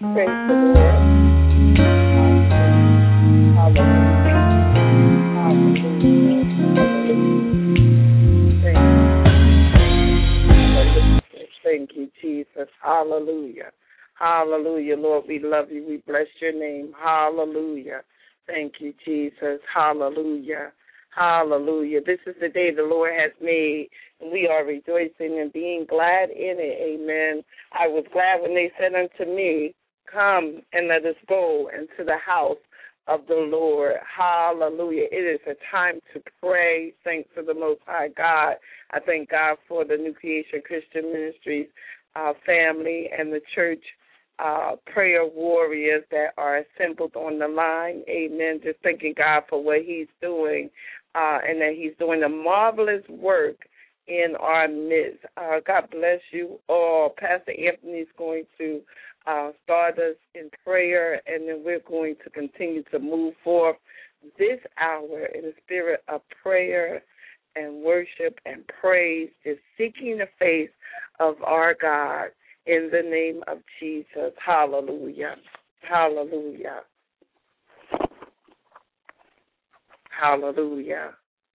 Praise the Lord. Hallelujah. Hallelujah. Thank you, Jesus. Hallelujah. Hallelujah. Lord, we love you. We bless your name. Hallelujah. Thank you, Jesus. Hallelujah. Hallelujah. This is the day the Lord has made, and we are rejoicing and being glad in it. Amen. I was glad when they said unto me, come and let us go into the house of the Lord. Hallelujah. It is a time to pray. Thanks to the Most High God. I thank God for the New Creation Christian Ministries family and the church prayer warriors that are assembled on the line. Amen. Just thanking God for what he's doing and that he's doing a marvelous work in our midst. God bless you all. Pastor Anthony is going to start us in prayer, and then we're going to continue to move forth this hour in the spirit of prayer and worship and praise, just seeking the face of our God in the name of Jesus. Hallelujah. Hallelujah. Hallelujah.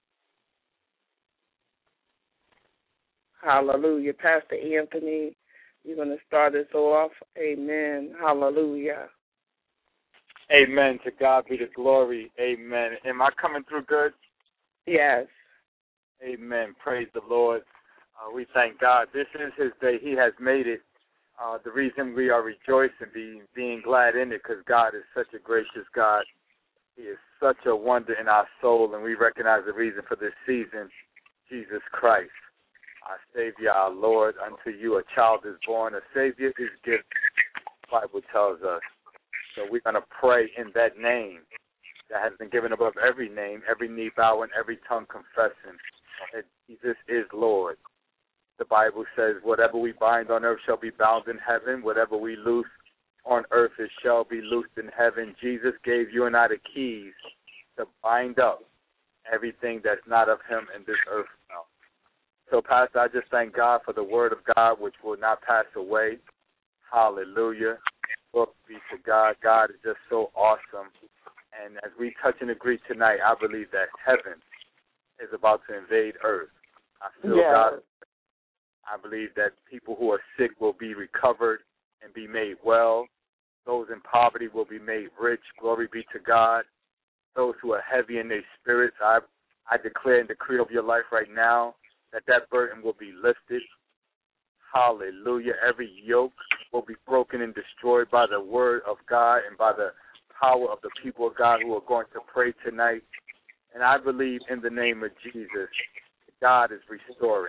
Hallelujah. Pastor Anthony, you're going to start us off. Amen. Hallelujah. Amen. To God be the glory. Amen. Am I coming through good? Yes. Amen. Praise the Lord. We thank God. This is his day. He has made it. The reason we are rejoicing, being glad in it, because God is such a gracious God. He is such a wonder in our soul, and we recognize the reason for this season, Jesus Christ. Our Savior, our Lord, unto you a child is born, a Savior is given, the Bible tells us. So we're going to pray in that name that has been given above every name, every knee bowing, every tongue confessing that Jesus is Lord. The Bible says, whatever we bind on earth shall be bound in heaven. Whatever we loose on earth, it shall be loosed in heaven. Jesus gave you and I the keys to bind up everything that's not of him in this earth now. So, Pastor, I just thank God for the word of God, which will not pass away. Hallelujah. Glory be to God. God is just so awesome. And as we touch and agree tonight, I believe that heaven is about to invade earth. I feel God. I believe that people who are sick will be recovered and be made well. Those in poverty will be made rich. Glory be to God. Those who are heavy in their spirits, I declare and decree over your life right now that burden will be lifted. Hallelujah. Every yoke will be broken and destroyed by the word of God and by the power of the people of God who are going to pray tonight. And I believe in the name of Jesus, God is restoring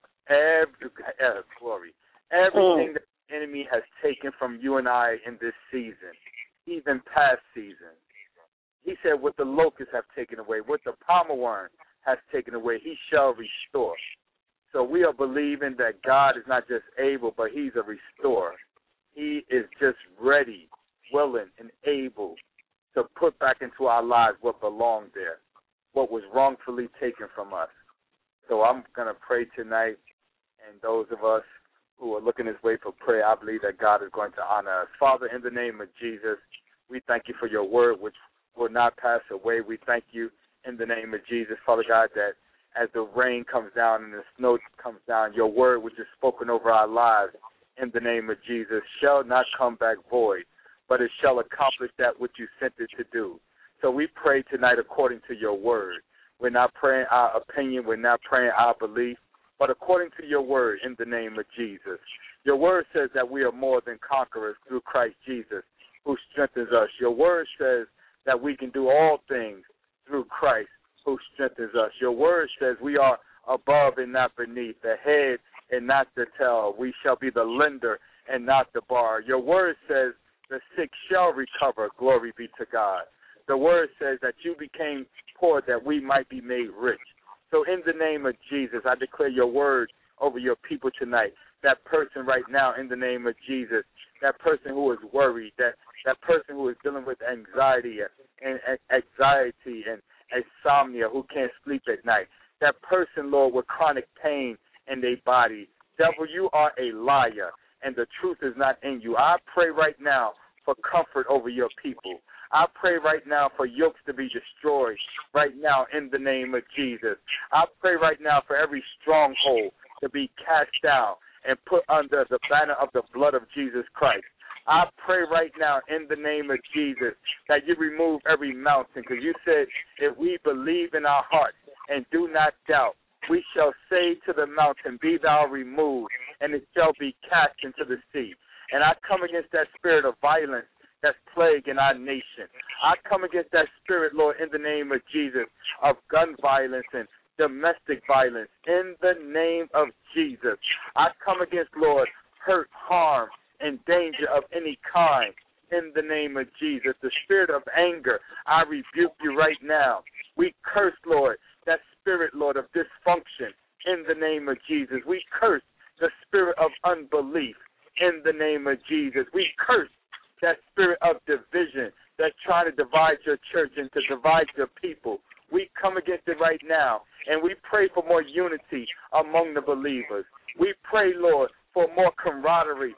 everything that the enemy has taken from you and I in this season, even past seasons. He said, what the locusts have taken away, what the palmer worm has taken away, he shall restore. So we are believing that God is not just able, but he's a restorer. He is just ready, willing, and able to put back into our lives what belonged there, what was wrongfully taken from us. So I'm going to pray tonight, and those of us who are looking this way for prayer, I believe that God is going to honor us. Father, in the name of Jesus, we thank you for your word, which will not pass away. We thank you in the name of Jesus, Father God, that as the rain comes down and the snow comes down, your word, which is spoken over our lives in the name of Jesus, shall not come back void, but it shall accomplish that which you sent it to do. So we pray tonight according to your word. We're not praying our opinion. We're not praying our belief, but according to your word in the name of Jesus. Your word says that we are more than conquerors through Christ Jesus, who strengthens us. Your word says that we can do all things through Christ, who strengthens us. Your word says we are above and not beneath, the head and not the tail. We shall be the lender and not the borrower. Your word says the sick shall recover. Glory be to God. The word says that you became poor that we might be made rich. So in the name of Jesus, I declare your word over your people tonight. That person right now, in the name of Jesus, that person who is worried, that person who is dealing with anxiety and insomnia, who can't sleep at night, that person, Lord, with chronic pain in their body. Devil, you are a liar. and the truth is not in you. I pray right now for comfort over your people. I pray right now for yokes to be destroyed right now in the name of Jesus. I pray right now for every stronghold to be cast down and put under the banner of the blood of Jesus Christ. I pray right now in the name of Jesus that you remove every mountain, because you said if we believe in our hearts and do not doubt, we shall say to the mountain, be thou removed, and it shall be cast into the sea. And I come against that spirit of violence that's plaguing our nation. I come against that spirit, Lord, in the name of Jesus, of gun violence and domestic violence. In the name of Jesus, I come against, Lord, hurt, harm, and danger of any kind. In the name of Jesus, the spirit of anger, I rebuke you right now. We curse, Lord, that spirit, Lord, of dysfunction in the name of Jesus. We curse the spirit of unbelief in the name of Jesus. We curse that spirit of division that's trying to divide your church and to divide your people. We come against it right now, and we pray for more unity among the believers. We pray, Lord, for more camaraderie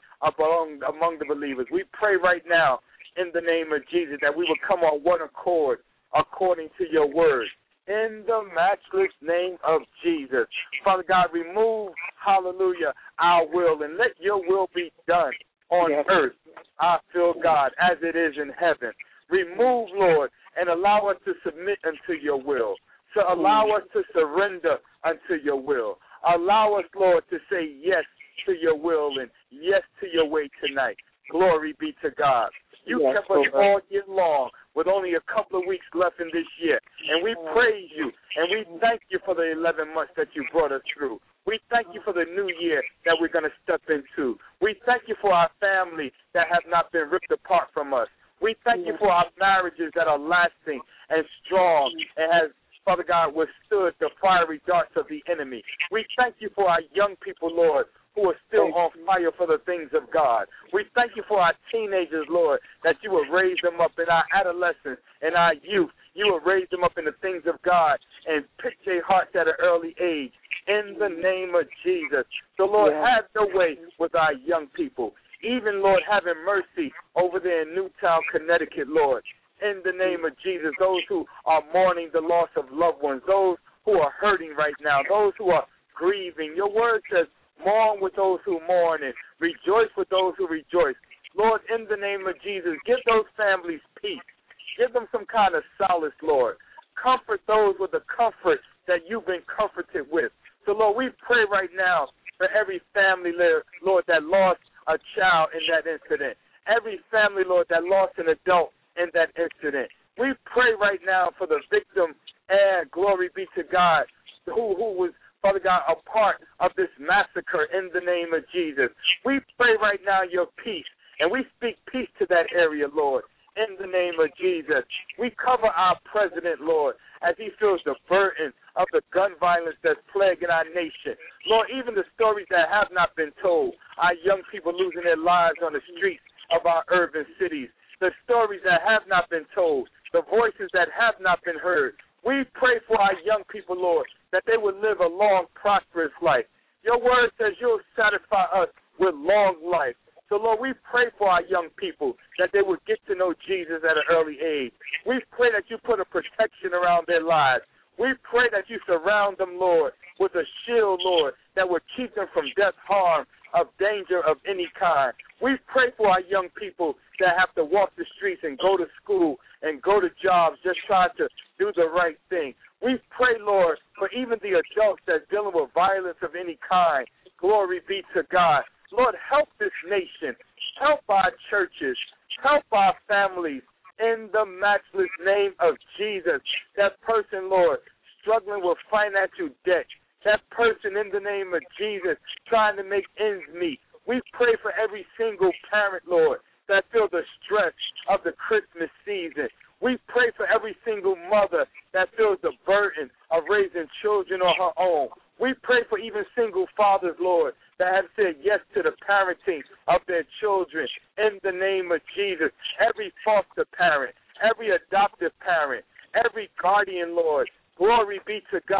among the believers. We pray right now in the name of Jesus that we will come on one accord according to your word. In the matchless name of Jesus. Father God, remove, hallelujah, our will, and let your will be done on earth, I feel God, as it is in heaven. Remove, Lord, and allow us to submit unto your will. So allow us to surrender unto your will. Allow us, Lord, to say yes to your will and yes to your way tonight. Glory be to God. You kept us all year long with only a couple of weeks left in this year. And we praise you, and we thank you for the 11 months that you brought us through. We thank you for the new year that we're going to step into. We thank you for our family that have not been ripped apart from us. We thank you for our marriages that are lasting and strong and has, Father God, withstood the fiery darts of the enemy. We thank you for our young people, Lord, who are still on fire for the things of God. We thank you for our teenagers, Lord, that you will raise them up in our adolescence and our youth. You will raise them up in the things of God and pick their hearts at an early age in the name of Jesus. So, Lord, have your way with our young people. Even, Lord, having mercy over there in Newtown, Connecticut, Lord, in the name of Jesus, those who are mourning the loss of loved ones, those who are hurting right now, those who are grieving. Your word says, mourn with those who mourn and rejoice with those who rejoice. Lord, in the name of Jesus, give those families peace. Give them some kind of solace, Lord. Comfort those with the comfort that you've been comforted with. So, Lord, we pray right now for every family, Lord, that lost a child in that incident. Every family, Lord, that lost an adult in that incident. We pray right now for the victim, and glory be to God, who was, Father God, a part of this massacre in the name of Jesus. We pray right now your peace, and we speak peace to that area, Lord, in the name of Jesus. We cover our president, Lord, as he feels the burden of the gun violence that's plaguing our nation. Lord, even the stories that have not been told, our young people losing their lives on the streets of our urban cities, the stories that have not been told, the voices that have not been heard. We pray for our young people, Lord, that they would live a long, prosperous life. Your word says you'll satisfy us with long life. So, Lord, we pray for our young people that they would get to know Jesus at an early age. We pray that you put a protection around their lives. We pray that you surround them, Lord, with a shield, Lord, that would keep them from death, harm, of danger of any kind. We pray for our young people that have to walk the streets and go to school and go to jobs just trying to do the right thing. We pray, Lord, for even the adults that's dealing with violence of any kind. Glory be to God. Lord, help this nation. Help our churches. Help our families in the matchless name of Jesus. That person, Lord, struggling with financial debt. That person in the name of Jesus trying to make ends meet. We pray for every single parent, Lord, that feel the stress of the Christmas season. We pray for every single mother that feels the burden of raising children on her own. We pray for even single fathers, Lord, that have said yes to the parenting of their children in the name of Jesus. Every foster parent, every adoptive parent, every guardian, Lord, glory be to God.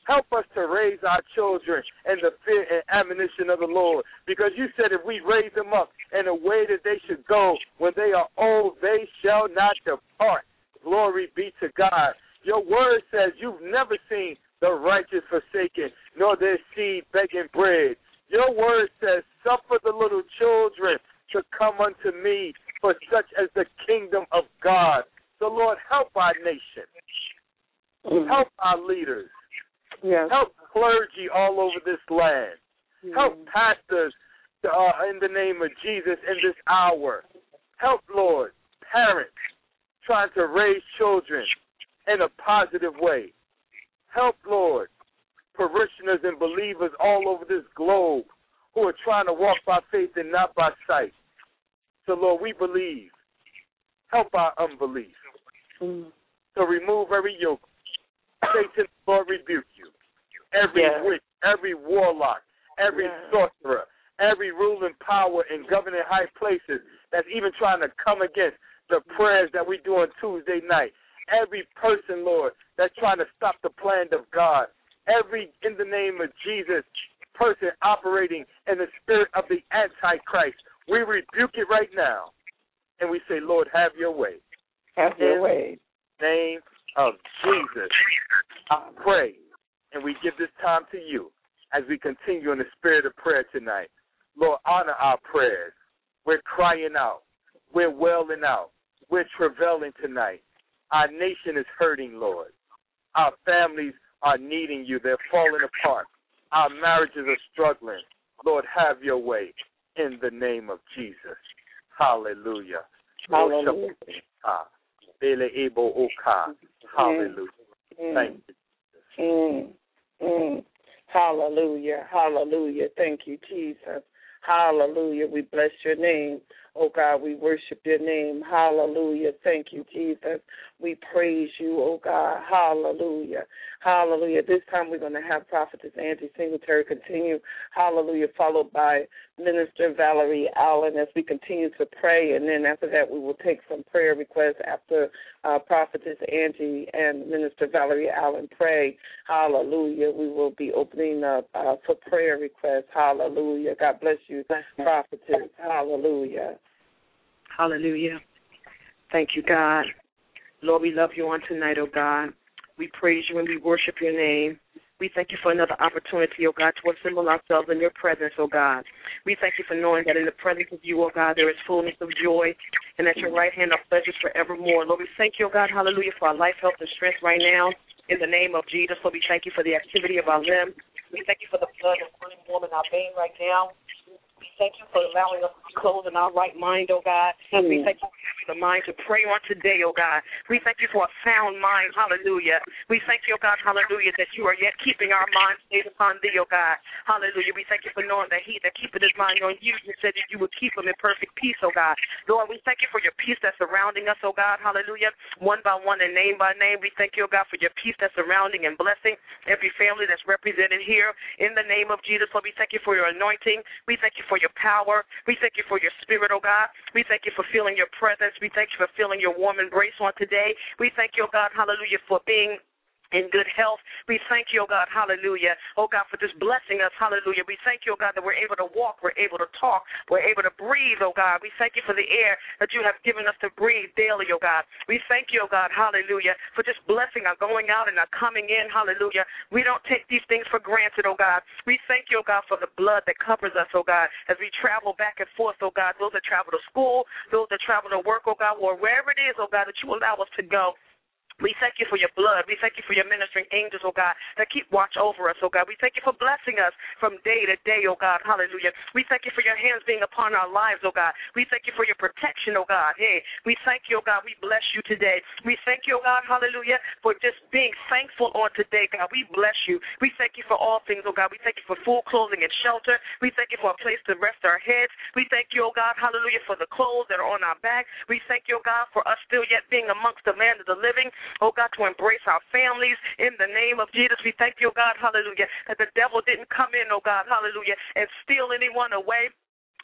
Help us to raise our children in the fear and admonition of the Lord, because you said if we raise them up in a way that they should go, when they are old, they shall not depart. Glory be to God. Your word says you've never seen the righteous forsaken, nor their seed begging bread. Your word says, suffer the little children to come unto me, for such as the kingdom of God. So, Lord, help our nation. Help our leaders. Yes. Help clergy all over this land. Help pastors in the name of Jesus in this hour. Help, Lord, parents trying to raise children in a positive way. Help, Lord, parishioners and believers all over this globe who are trying to walk by faith and not by sight. So, Lord, we believe. Help our unbelief. So remove every yoke. Satan, Lord, rebuke you. Every witch, every warlock, every sorcerer, every ruling power in governing high places that's even trying to come against the prayers that we do on Tuesday night. Every person, Lord, that's trying to stop the plan of God. Every, in the name of Jesus, person operating in the spirit of the Antichrist. We rebuke it right now. And we say, Lord, have your way. Have your way. In the name of Jesus, I pray, and we give this time to you as we continue in the spirit of prayer tonight. Lord, honor our prayers. We're crying out. We're wailing out. We're travailing tonight. Our nation is hurting, Lord. Our families are needing you. They're falling apart. Our marriages are struggling. Lord, have your way in the name of Jesus. Hallelujah. Hallelujah. Hallelujah. Thank you. Hallelujah. Hallelujah. Thank you, Jesus. Hallelujah. We bless your name. Oh, God, we worship your name. Hallelujah. Thank you, Jesus. We praise you, oh, God. Hallelujah. Hallelujah. This time we're going to have Prophetess Angie Singletary continue. Hallelujah. Followed by Minister Valerie Allen as we continue to pray. And then after that, we will take some prayer requests after Prophetess Angie and Minister Valerie Allen pray. Hallelujah. We will be opening up for prayer requests. Hallelujah. God bless you, Prophetess. Hallelujah. Hallelujah. Thank you, God. Lord, we love you on tonight, oh God. We praise you and we worship your name. We thank you for another opportunity, oh God, to assemble ourselves in your presence, oh God. We thank you for knowing that in the presence of you, oh God, there is fullness of joy, and at your right hand are pleasures forevermore. Lord, we thank you, oh God, hallelujah, for our life, health, and strength right now. In the name of Jesus, Lord, we thank you for the activity of our limbs. We thank you for the blood that's running warm in our vein right now. We thank you for allowing us to be clothed in our right mind, oh God. We thank you for having the mind to pray on today, oh God. We thank you for a sound mind, hallelujah. We thank you, oh God, hallelujah, that you are yet keeping our minds stayed upon thee, oh God. Hallelujah. We thank you for knowing that he that keepeth his mind on you, you said that you would keep him in perfect peace, oh God. Lord, we thank you for your peace that's surrounding us, oh God, hallelujah. One by one and name by name, we thank you, oh God, for your peace that's surrounding and blessing every family that's represented here. In the name of Jesus, Lord, we thank you for your anointing. We thank you for your power. We thank you for your spirit, oh God. We thank you for feeling your presence. We thank you for feeling your warm embrace on today. We thank you, oh God, hallelujah, for being in good health. We thank you, oh God, hallelujah, oh God, for just blessing us, hallelujah. We thank you, oh God, that we're able to walk, we're able to talk, we're able to breathe, oh God. We thank you for the air that you have given us to breathe daily, oh God. We thank you, oh God, hallelujah, for just blessing our going out and our coming in, hallelujah. We don't take these things for granted, oh God. We thank you, oh God, for the blood that covers us, oh God, as we travel back and forth, oh God, those that travel to school, those that travel to work, oh God, or wherever it is, oh God, that you allow us to go. We thank you for your blood. We thank you for your ministering angels, oh God, that keep watch over us, oh God. We thank you for blessing us from day to day, oh God. Hallelujah. We thank you for your hands being upon our lives, oh God. We thank you for your protection, oh God. Hey, we thank you, oh God. We bless you today. We thank you, oh God, hallelujah, for just being thankful on today, God. We bless you. We thank you for all things, oh God. We thank you for food, clothing, and shelter. We thank you for a place to rest our heads. We thank you, oh God, hallelujah, for the clothes that are on our back. We thank you, oh God, for us still yet being amongst the land of the living. Oh God, to embrace our families in the name of Jesus. We thank you, oh God, hallelujah, that the devil didn't come in, oh God, hallelujah, and steal anyone away.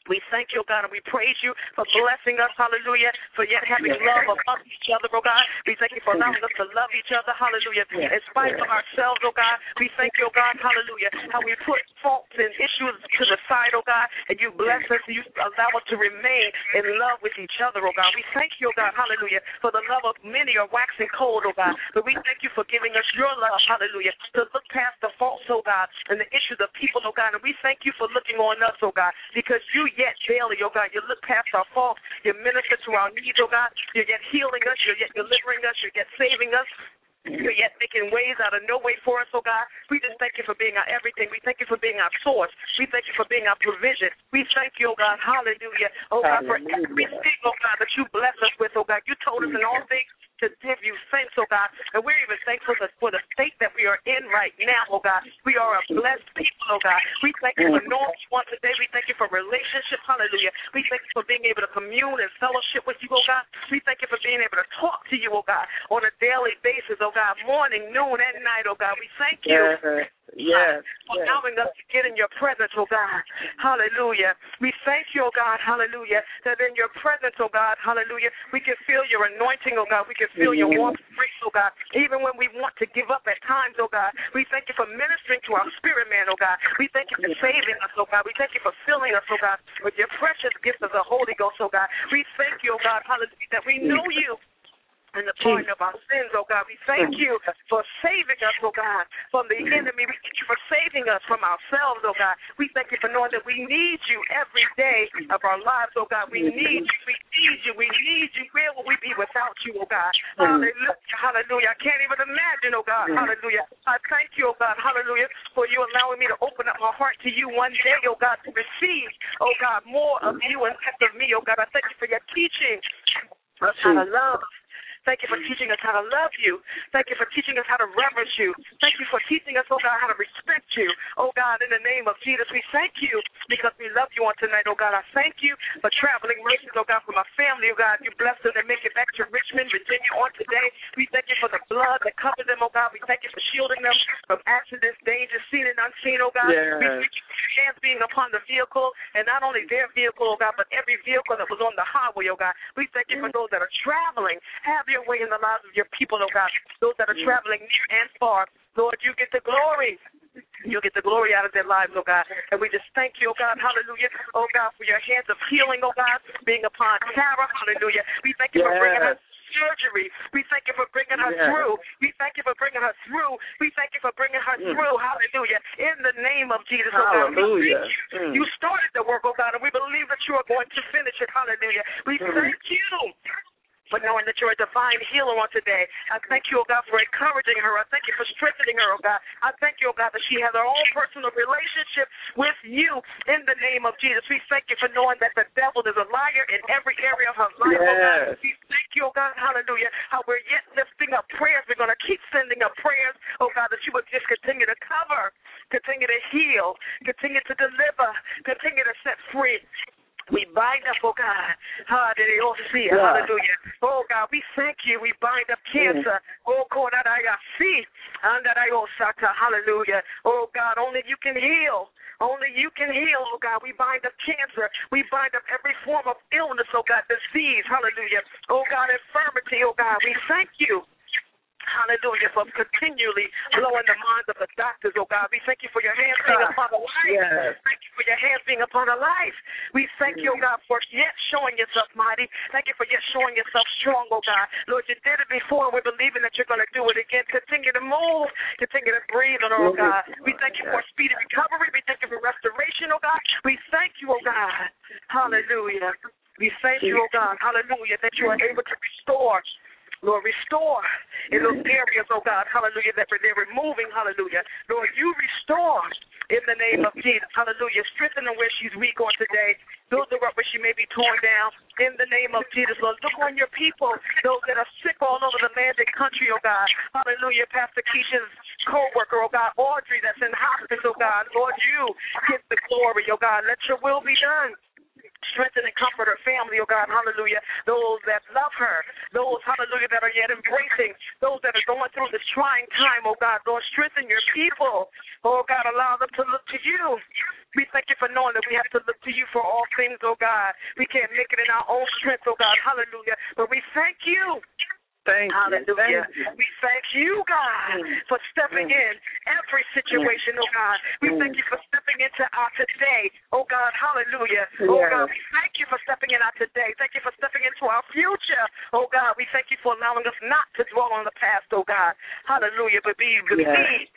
We thank you, oh God, and we praise you for blessing us, hallelujah, for yet having love among each other, oh God. We thank you for allowing us to love each other, hallelujah, in spite of ourselves, oh God. We thank you, oh God, hallelujah, how we put faults and issues to the side, oh God, and you bless us and you allow us to remain in love with each other, oh God. We thank you, oh God, hallelujah, for the love of many are waxing cold, oh God. But we thank you for giving us your love, hallelujah, to look past the faults, oh God, and the issues of people, oh God. And we thank you for looking on us, oh God, because you yet daily, oh God, you look past our faults, you minister to our needs, oh God, you're yet healing us, you're yet delivering us, you're yet saving us. You're yet making ways out of no way for us, oh God. We just thank you for being our everything. We thank you for being our source. We thank you for being our provision. We thank you, oh God, hallelujah, oh God, for everything, oh God, that you bless us with, oh God. You told us in all things to give you thanks, oh God. And we're even thankful for the state that we are in right now, oh God. We are a blessed people, oh God. We thank you for knowing you on today. We thank you for relationship, hallelujah. We thank you for being able to commune and fellowship with you, oh God. We thank you for being able to talk to you, oh God, on a daily basis, oh God, morning, noon, and night, oh God. We thank you. For allowing us to get in your presence, oh God. Hallelujah. We thank you, oh God, hallelujah, that in your presence, oh God, hallelujah, we can feel your anointing, oh God. We can feel your warmth, grace, oh God. Even when we want to give up at times, oh God, we thank you for ministering to our spirit man, oh God. We thank you for saving us, oh God. We thank you for filling us, oh God, with your precious gift of the Holy Ghost, oh God. We thank you, oh God, hallelujah, that we know you and the pardon of our sins, oh God. We thank you for saving us, oh God, from the enemy. We thank you for saving us from ourselves, oh God. We thank you for knowing that we need you every day of our lives, oh God. We need you. We need you. We need you. Where will we be without you, oh God? Hallelujah. Hallelujah. I can't even imagine, oh God. Hallelujah. I thank you, oh God. Hallelujah, for you allowing me to open up my heart to you one day, oh God, to receive, oh God, more of you and less of me, oh God. I thank you for your teaching us how to love. Thank you for teaching us how to love you. Thank you for teaching us how to reverence you. Thank you for teaching us, oh God, how to respect you. Oh God, in the name of Jesus, we thank you because we love you on tonight, oh God. I thank you for traveling mercies, oh God, for my family, oh God. You bless them and make it back to Richmond, Virginia on today. We thank you for the blood that covers them, oh God. We thank you for shielding them from accidents, dangers, seen and unseen, oh God. We thank you for your hands being upon the vehicle, and not only their vehicle, oh God, but every vehicle that was on the highway, oh God. We thank you for those that are traveling. Have your way in the lives of your people, oh God. Those that are traveling near and far, Lord, you get the glory. You get the glory out of their lives, oh God. And we just thank you, oh God, hallelujah, oh God, for your hands of healing, oh God, being upon Sarah, hallelujah. We thank you for bringing her surgery. We thank you for bringing her through. We thank you for bringing her through. We thank you for bringing her through, hallelujah, in the name of Jesus, oh God. Hallelujah. You started the work, oh God, and we believe that you are going to finish it, hallelujah. We thank you for knowing that you're a divine healer on today. I thank you, oh God, for encouraging her. I thank you for strengthening her, oh God. I thank you, oh God, that she has her own personal relationship with you in the name of Jesus. We thank you for knowing that the devil is a liar in every area of her life, oh God. We thank you, oh God, hallelujah, how we're yet lifting up prayers. We're going to keep sending up prayers, oh God, that you would just continue to cover, continue to heal, continue to deliver, continue to set free. We bind up, oh God, hallelujah. Oh God, we thank you. We bind up cancer. Oh God, hallelujah. Oh God, only you can heal. Only you can heal, oh God. We bind up cancer. We bind up every form of illness, oh God, disease, hallelujah. Oh God, infirmity, oh God. We thank you. Hallelujah, for continually blowing the minds of the doctors, oh God. We thank you for your hands being upon the life. Thank you for your hands being upon the life. We thank you, oh God, for yet showing yourself mighty. Thank you for yet showing yourself strong, oh God. Lord, you did it before, and we're believing that you're going to do it again. Continue to move. Continue to breathe on her, oh God. We thank you for speedy recovery. We thank you for restoration, oh God. We thank you, oh God. Hallelujah. We thank you, oh God. Hallelujah, that you are able to restore. Lord, restore in those areas, oh God, hallelujah, that they're removing, hallelujah. Lord, you restore in the name of Jesus, hallelujah. Strengthen her where she's weak on today. Build her up where she may be torn down in the name of Jesus, Lord. Look on your people, those that are sick all over the land and country, oh God. Hallelujah, Pastor Keisha's co-worker, oh God, Audrey that's in hospice, oh God. Lord, you get the glory, oh God. Let your will be done. Strengthen and comfort her family, oh God, hallelujah. Those that love her, those, hallelujah, that are yet embracing, those that are going through this trying time, oh God. Lord, strengthen your people. Oh God, allow them to look to you. We thank you for knowing that we have to look to you for all things, oh God. We can't make it in our own strength, oh God, hallelujah. But we thank you. Hallelujah. We thank you, God, for stepping in every situation, oh God. We thank you for stepping into our today, oh God, hallelujah. Oh God, we thank you for stepping in our today. Thank you for stepping into our future, oh God. We thank you for allowing us not to dwell on the past, oh God. Hallelujah. But we believe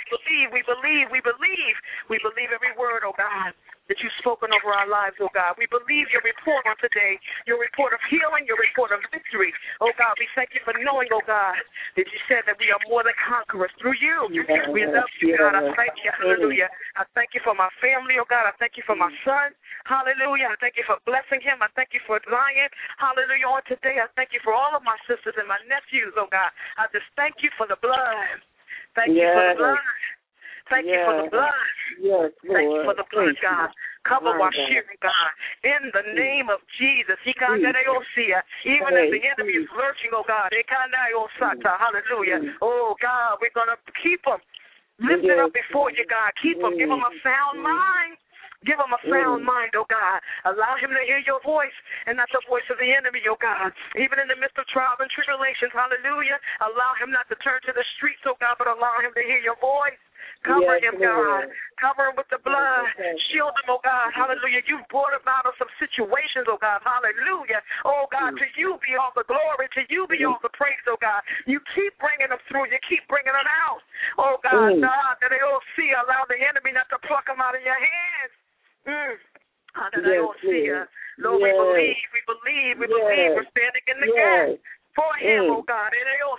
every word, oh God, that you've spoken over our lives, oh God. We believe your report on today, your report of healing, your report of victory. Oh God, we thank you for knowing, oh God, that you said that we are more than conquerors through you. We love you, God. I thank you, hallelujah. I thank you for my family, oh God. I thank you for my son, hallelujah. I thank you for blessing him. I thank you for Zion, hallelujah. On today, I thank you for all of my sisters and my nephews, oh God. I just thank you for the blood. Thank you for the blood. Thank you for the blood. Yes, Lord. Thank you for the blood, God. Cover our sharing, God. In the name of Jesus. Even as the enemy is lurching, oh God. Hallelujah. Oh God, we're going to keep them lifted up before you, God. Keep them. Give them a sound mind. Give him a sound mind, oh God. Allow him to hear your voice and not the voice of the enemy, oh God. Even in the midst of trials and tribulations, hallelujah. Allow him not to turn to the streets, oh God, but allow him to hear your voice. Cover him, God. Cover him with the blood. Shield him, oh God. Hallelujah. You've brought him out of some situations, oh God. Hallelujah. Oh God, to you be all the glory. To you be all the praise, oh God. You keep bringing them through. You keep bringing them out. Oh God, God, that they all see. Allow the enemy not to pluck them out of your hands. Lord, we believe. We're standing in the gap for him, oh God.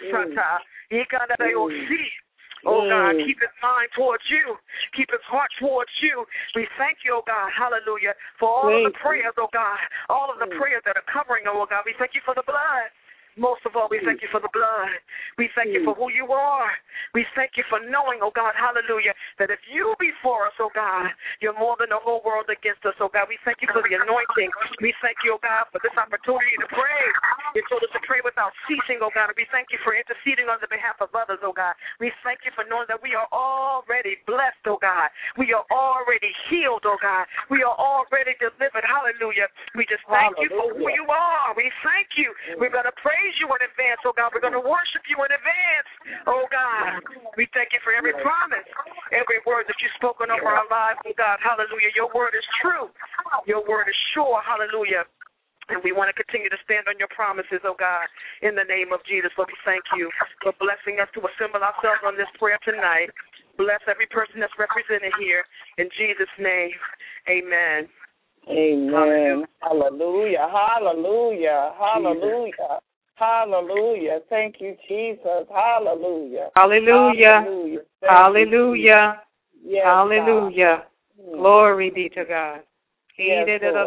Oh God, keep his mind towards you. Keep his heart towards you. We thank you, oh God, hallelujah, for all of the prayers, oh God, all of the prayers that are covering, oh God. We thank you for the blood. Most of all, we thank you for the blood. We thank you for who you are. We thank you for knowing, oh God, hallelujah, that if you be for us, oh God, you're more than the whole world against us, oh God. We thank you for the anointing. We thank you, oh God, for this opportunity to pray. You told us to pray without ceasing, oh God, and we thank you for interceding on the behalf of others, oh God. We thank you for knowing that we are already blessed, oh God. We are already healed, oh God. We are already delivered, hallelujah. We just thank you for who you are. We thank you. We're going to praise you in advance, oh God. We're going to worship you in advance, oh God. We thank you for every promise, every word that you've spoken over our lives, oh God. Hallelujah. Your word is true. Your word is sure. Hallelujah. And we want to continue to stand on your promises, oh God, in the name of Jesus. Lord, we thank you for blessing us to assemble ourselves on this prayer tonight. Bless every person that's represented here. In Jesus' name, amen. Amen. Hallelujah. Hallelujah. Hallelujah. Hallelujah. Thank you, Jesus. Hallelujah. Hallelujah. Hallelujah. Yes, hallelujah. God. Glory be to God. Yes,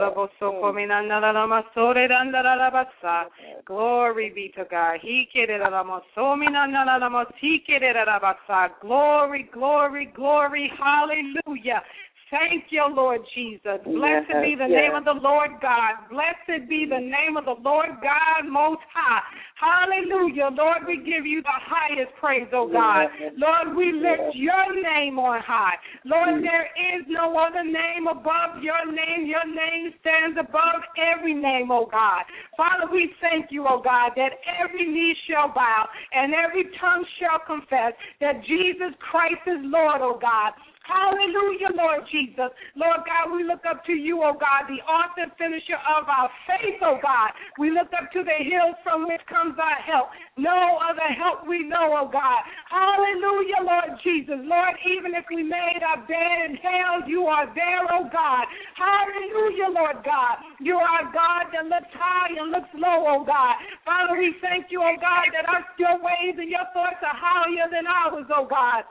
Glory be to God. Glory, glory, glory. Hallelujah. Thank you, Lord Jesus. Blessed be the name of the Lord God. Blessed be the name of the Lord God Most High. Hallelujah. Lord, we give you the highest praise, oh God. Lord, we lift your name on high. Lord, there is no other name above your name. Your name stands above every name, oh God. Father, we thank you, oh God, that every knee shall bow and every tongue shall confess that Jesus Christ is Lord, oh God. Hallelujah, Lord Jesus. Lord God, we look up to you, oh God, the author and finisher of our faith, oh God. We look up to the hills from which comes our help. No other help we know, oh God. Hallelujah, Lord Jesus. Lord, even if we made our bed in hell, you are there, oh God. Hallelujah, Lord God. You are God that looks high and looks low, oh God. Father, we thank you, oh God, that your ways and your thoughts are higher than ours, oh God.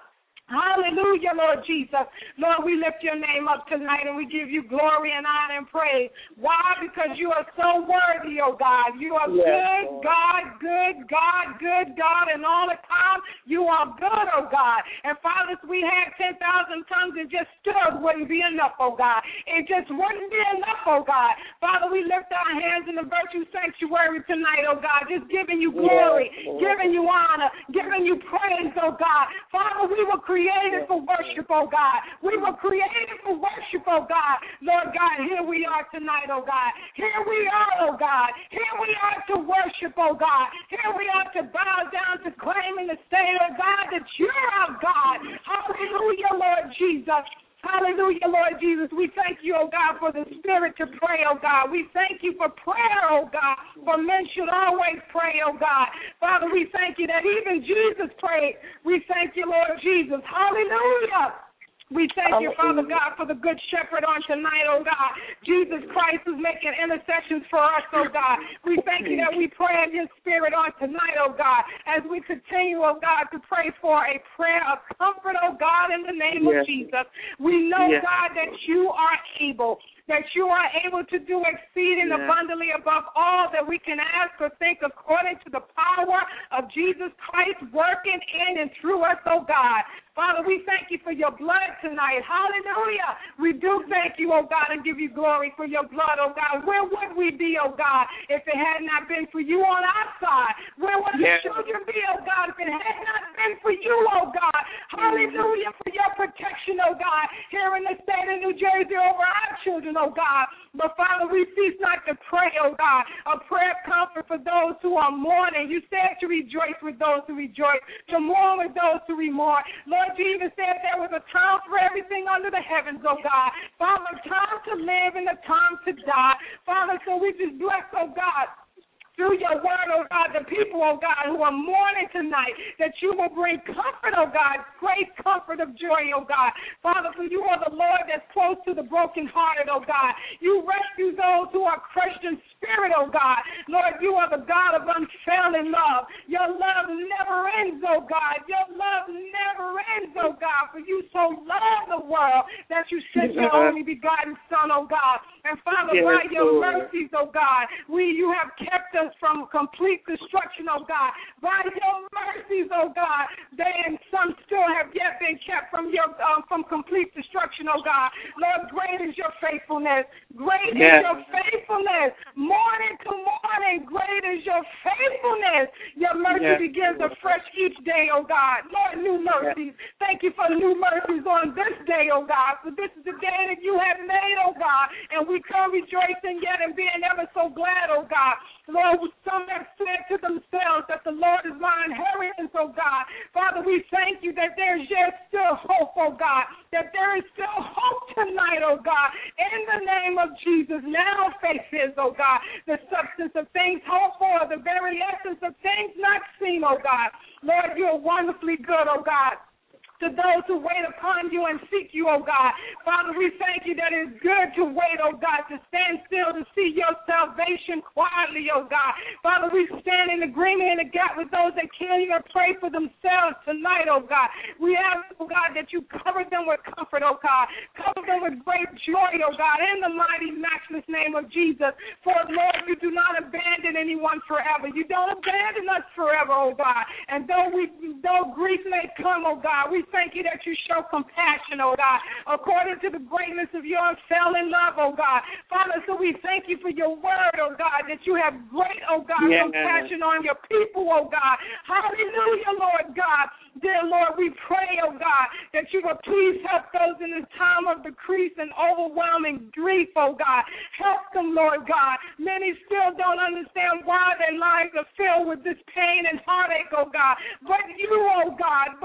Hallelujah, Lord Jesus. Lord, we lift your name up tonight and we give you glory and honor and praise. Why? Because you are so worthy, oh God. You are good God, good God, good God, and all the time you are good, oh God. And Father, if we had 10,000 tongues and just stood, wouldn't be enough, oh God. It just wouldn't be enough, oh God. Father, we lift our hands in the virtue sanctuary tonight, oh God, just giving you glory, giving you honor, giving you praise, oh God. Father, we were created for worship, oh God. We were created for worship, oh God. Lord God, here we are tonight, oh God. Here we are, oh God. Here we are to worship, oh God. Here we are to bow down, to claim and to say, oh God, that you're our God. Hallelujah, Lord Jesus. Hallelujah, Lord Jesus. We thank you, oh God, for the spirit to pray, oh God. We thank you for prayer, oh God, for men should always pray, oh God. Father, we thank you that even Jesus prayed. We thank you, Lord Jesus. Hallelujah. We thank you, Father God, for the good shepherd on tonight, oh God. Jesus Christ is making intercessions for us, oh God. We thank you that we pray in your spirit on tonight, oh God, as we continue, oh God, to pray for a prayer of comfort, oh God, in the name of Jesus. We know, God, that you are able, that you are able to do exceeding abundantly above all that we can ask or think according to the power of Jesus Christ working in and through us, oh God. Father, we thank you for your blood tonight. Hallelujah. We do thank you, oh God, and give you glory for your blood, oh God. Where would we be, oh God, if it had not been for you on our side? Where would the children be, oh God, if it had not been for you, oh God? Hallelujah, for your protection, oh God, here in the state of New Jersey over our children, oh God. But Father, we cease not to pray, oh God, a prayer of comfort for those who are mourning. You said to rejoice with those who rejoice, to mourn with those who mourn. Lord, you even said there was a time for everything under the heavens, oh God. Father, a time to live and a time to die. Father, so we just bless, oh God, through your word, oh God, the people, oh God, who are mourning tonight, that you will bring comfort, oh God, great comfort of joy, oh God. Father, for you are the Lord that's close to the brokenhearted, oh God. You rescue those who are crushed in spirit, oh God. Lord, you are the God of unfailing love. Your love never ends, oh God. Your love never ends, oh God, for you so loved the world that you sent your only begotten Son, oh God. And Father, by your mercies, oh God, you have kept us from complete destruction, oh God. By your mercies, oh God, and some still have yet been kept from complete destruction, oh God. Lord, great is your faithfulness. Great is your faithfulness. Morning to morning, great is your faithfulness. Your mercy begins afresh each day, oh God. Lord, new mercies. Thank you for new mercies on this day, oh God. For this is the day that you have made, oh God. And we come rejoicing yet and being ever so glad, oh God. Lord, some have said to themselves that the Lord is my inheritance, oh God. Father, we thank you that there's yet still hope, oh God, that there is still hope tonight, oh God. In the name of Jesus, now faith is, oh God, the substance of things hoped for, the very essence of things not seen, oh God. Lord, you're wonderfully good, oh God, to those who wait upon you and seek you, oh God. Father, we thank you that it's good to wait, oh God, to stand still to see your salvation quietly, oh God. Father, we stand in agreement in the gap with those that can't even pray for themselves tonight, oh God. We ask, oh God, that you cover them with comfort, oh God. Cover them with great joy, oh God, in the mighty, matchless name of Jesus. For, Lord, you do not abandon anyone forever. You don't abandon us forever, oh God. And though grief may come, oh God, we thank you that you show compassion, oh God, according to the greatness of your unfailing love, oh God. Father, so we thank you for your word, oh God, that you have great, oh God, compassion on your people, oh God. Hallelujah, Lord God. Dear Lord, we pray, oh God, that you will please help those in this time of decrease and overwhelming grief, oh God. Help them, Lord God. Many still don't understand why their lives are filled with this pain and heartache, oh God. But you, oh God,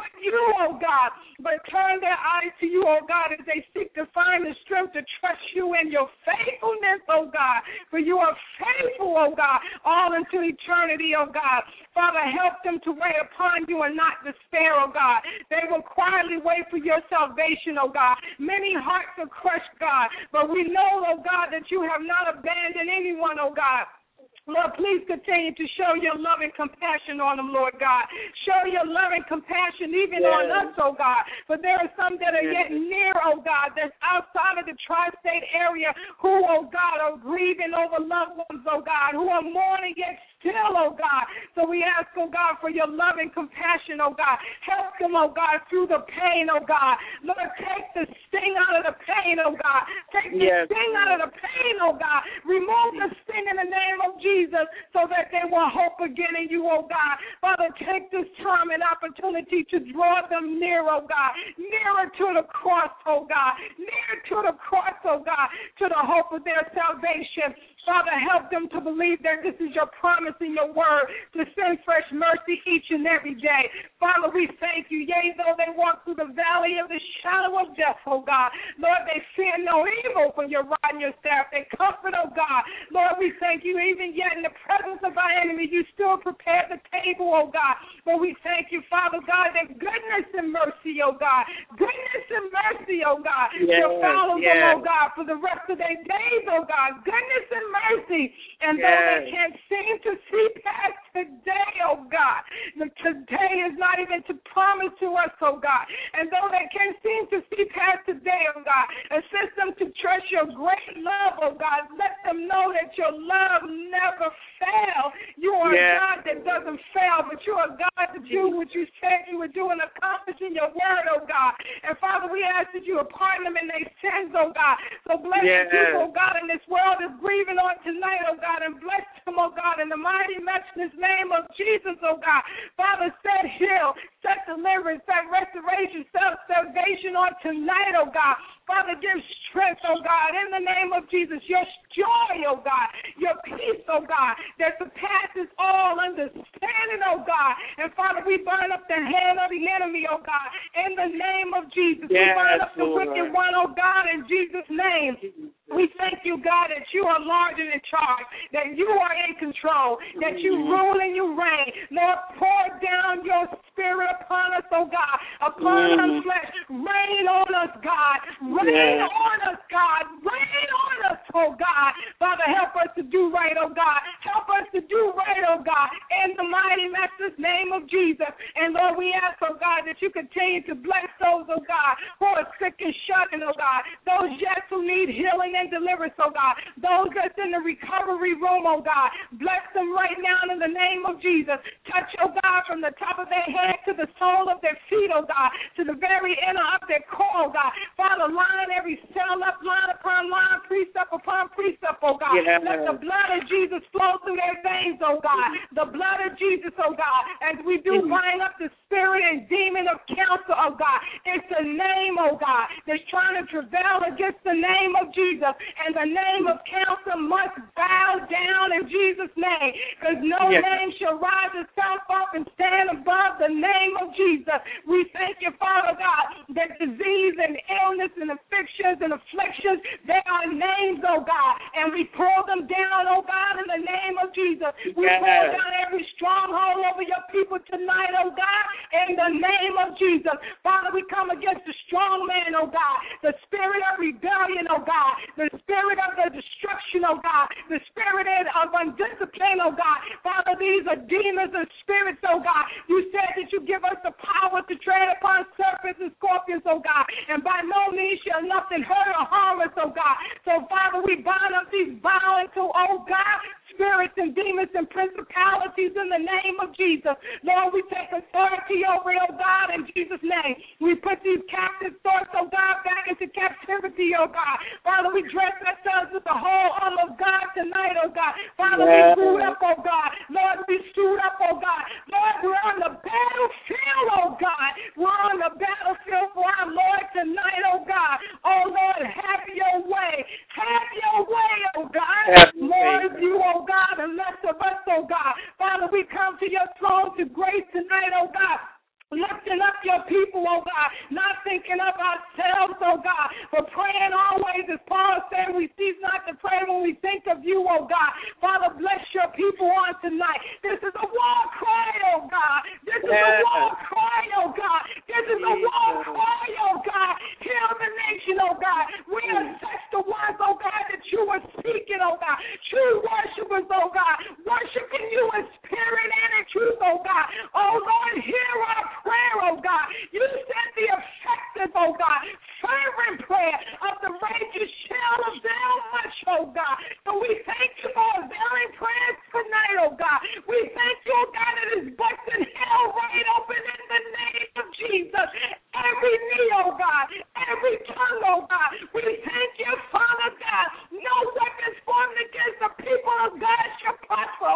but turn their eyes to you, oh God, as they seek to find the strength to trust you in your faithfulness, oh God. For you are faithful, oh God, all into eternity, oh God. Father, help them to wait upon you and not despair, oh God. They will quietly wait for your salvation, oh God. Many hearts are crushed, God, but we know, oh God, that you have not abandoned anyone, oh God. Lord, please continue to show your love and compassion on them, Lord God. Show your love and compassion even on us, oh God. But there are some that are yet near, oh God, that's outside of the tri-state area who, oh God, are grieving over loved ones, oh God, who are mourning yet still, oh God. So we ask, oh God, for your love and compassion, oh God. Help them, oh God, through the pain, oh God. Lord, take the sting out of the pain, oh God. Take the sting out of the pain, oh God. Remove the sting in the name of Jesus, so that they will hope again in you, oh God. Father, take this time and opportunity to draw them near, oh God. Nearer to the cross, oh God. Nearer to the cross, oh God, to the hope of their salvation. Father, help them to believe that this is your promise in your word to send fresh mercy each and every day. Father, we thank you. Yea, though they walk through the valley of the shadow of death, oh God. Lord, they fear no evil, for your rod and your staff, they comfort, oh God. Lord, we thank you. Even yet in the presence of our enemy, you still prepare the table, oh God. But we thank you, Father God, that goodness and mercy, oh God. Goodness and mercy, oh God. Will follow them, oh God, for the rest of their days, oh God. Goodness and mercy. And though they can't seem to see past today, oh God, today is not even to promise to us, oh God. And though they can't seem to see past today, oh God, assist them to trust your great love, oh God. Let them know that your love never fails. You are a God that doesn't fail, but you are a God that do what you said you would do and accomplish in your word, oh God. And Father, we ask that you would pardon them in their sins, oh God. So bless the people, oh God, in this world is grieving on tonight, oh God, and bless them, oh God, in the mighty, matchless name of Jesus, oh God. Father, set heal, set deliverance, set restoration, set salvation on tonight, oh God. Father, give strength, oh God, in the name of Jesus, your joy, oh God, your peace, oh God, that surpasses all understanding, oh God. And Father, we bind up the hand of the enemy, oh God, in the name of Jesus. We bind up the wicked one, oh God, in Jesus' name. We thank you, God, that you are large and in charge, that you are in control, that you rule and you reign. Lord, pour down your spirit upon us, oh God, upon our flesh. Rain on us, God. Rain on us, God. Rain on us, oh God. Father, help us to do right, oh God. Help us to do right, oh God, in the mighty, matchless name of Jesus. And Lord, we ask, oh God, that you continue to bless those, oh God, who are sick and shut in, oh God. Those yet who need healing and deliverance, oh God. Those that's in the recovery room, oh God. Bless them right now in the name of Jesus. Touch, oh God, from the top of their head to the sole of their feet, oh God, to the very inner of their core, oh God. Father, line every cell up, line upon line, precept upon precept, oh God. Let the blood of Jesus flow through their veins, oh God. The blood of Jesus, oh God, as we do bind up the spirit and demon of cancer, oh God. It's a name, oh God, that's trying to travail against the name of Jesus. And the name of cancer must bow down in Jesus' name, because no name shall rise itself up and stand above the name of Jesus. We thank you, Father God, that disease and illness and afflictions, they are names, oh God, and we pull them down, oh God, in the name of Jesus. We pull down every stronghold over your people tonight, oh God, in the name of Jesus. Father, we come against the strong man, oh God, the spirit of rebellion, oh God, the spirit of the destruction, oh God, the spirit of undiscipline, oh God. Father, these are demons and spirits, oh God. You said that you give us the power to tread upon serpents and scorpions, oh God, and by no means shall nothing hurt or harm us, oh God. So, Father, we bind up these violent, oh God, spirits and demons and principalities in the name of Jesus. Lord, we take authority over it, oh God, in Jesus' name. We put these captive thoughts, oh God, back into captivity, oh God. Father, we dress ourselves with the whole armor of God tonight, oh God. Father, we suit up, oh God. Lord, we suit up, oh God. Lord, we're on the battlefield, oh God. We're on the battlefield for our Lord tonight, oh God. Oh Lord, have your way. Have your way, oh God. More of you, oh God, and less of us, oh God. Father, we come to your throne to grace tonight, oh God. Lifting up your people, oh God, not thinking of ourselves, oh God, but praying always, as Paul said, we cease not to pray when we think of you, oh God. Father, bless your people on tonight. This is a war cry, oh God. This is a war cry, oh God. This is a war cry, oh God. Heal the nation, oh God. We are such the ones, oh God, that you are seeking, oh God. True worshipers, oh God.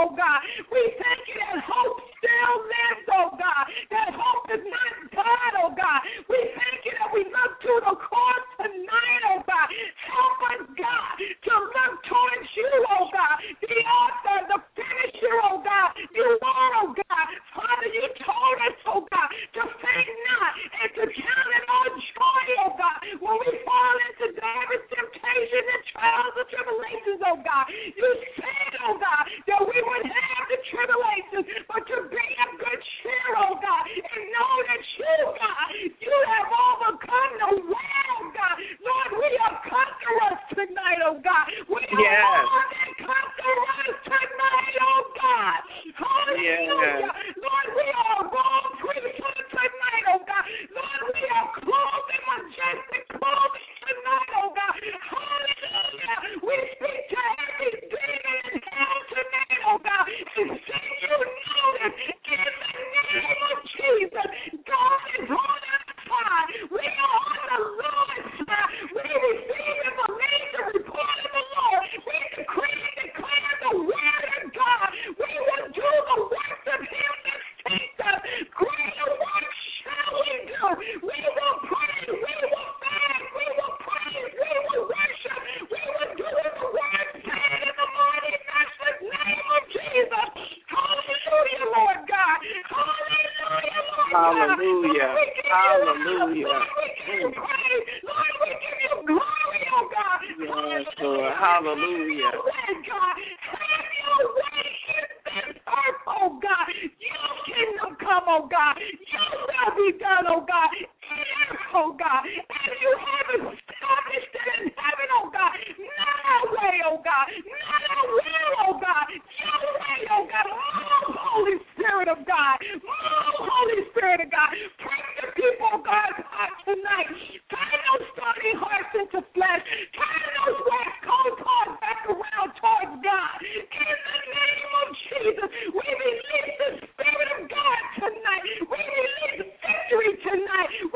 oh God. We thank you that hope still lives, oh God. That hope is not died, oh God. We thank you that we look to the cross tonight, oh God. Help us, God, to look towards you, oh God. The author, the finisher, oh God. You are, oh God. Father, you told us, oh God, to faint not and to count it all joy, oh God, when we fall into diverse temptations and trials and tribulations, oh God. You said, oh God, that we would have the tribulations, but to be of good cheer, oh God, and know that you, God, you have overcome the world, God. Lord, we are conquerors tonight, oh God. We are more than conquerors tonight, oh God. Hallelujah. Lord, we are born priesthood tonight, oh God. Lord, we are clothed in majestic clothing tonight, oh God. Hallelujah. We speak to every demon in hell tonight, oh God, and say you notice in the name of Jesus. God is on our side. We are on the Lord's side. We receive and believe the report of the Lord. We decree and declare the word of God. We will do the works of him that sent us. Greater works shall we do. We will pray. We will fast. We will praise. We will worship. We will do the word said in the mighty matchless name of Jesus. Hallelujah, Lord God. Hallelujah, Lord God. Hallelujah. Hallelujah. Lord, we give you praise. Lord, we give you glory, oh God. Yes, Lord. Hallelujah. Have your way, God. Have your way in this earth, oh God. Your kingdom come, oh God. Your will be done, oh God. In earth, oh God. As you have established it in heaven, oh God. Not our way, oh God. Not our will, oh God. Your way, oh God. Oh, Holy Spirit of God. Oh, Holy Spirit of God. Bring the people of God's heart tonight. Turn those stony hearts into flesh. Turn those west coast hearts back around towards God. In the name of Jesus, we release the Spirit of God tonight. We release victory tonight. We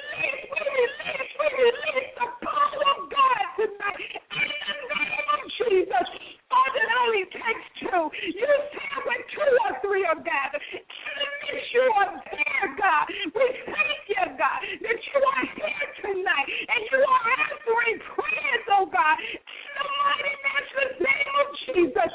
release the power of God tonight. In the name of Jesus. All that only takes two. You said when two or three are gathered. And you are there, God. We thank you, God, that you are here tonight. And you are answering prayers, oh God. In the mighty matchless name of Jesus.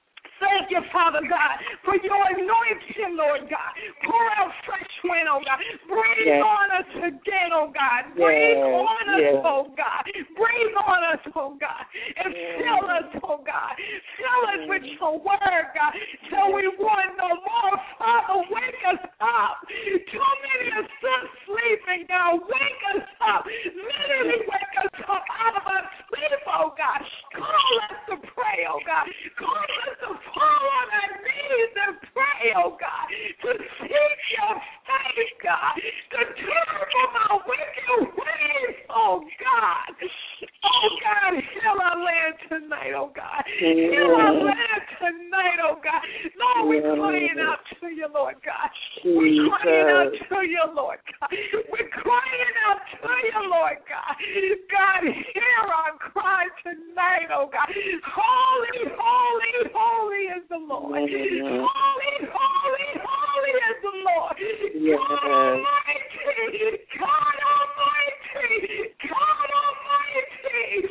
Thank you, Father God, for your anointing, Lord God. Pour out fresh wind, oh God. Breathe on us again, oh God. Breathe on us, oh God. Breathe on us, oh God. And fill us, oh God. Fill us with your word, God, till we want no more. Father, wake us up. Too many are still sleeping, God. Wake us up. Literally wake us up out of our sleep, oh God. Call us to pray, oh God. Call us to fall on our knees and pray, oh God, to seek your face, God, to turn from our wicked ways, oh God. Oh God, heal our land tonight, oh God. Heal our land tonight, oh God. Lord, we're crying out to you, Lord God. We're crying out to you, Lord God. We're crying out to you, Lord God. God, hear our cry tonight, oh God. Holy, holy, holy is the Lord. Holy, holy, holy is the Lord. God Almighty, God Almighty, God Almighty.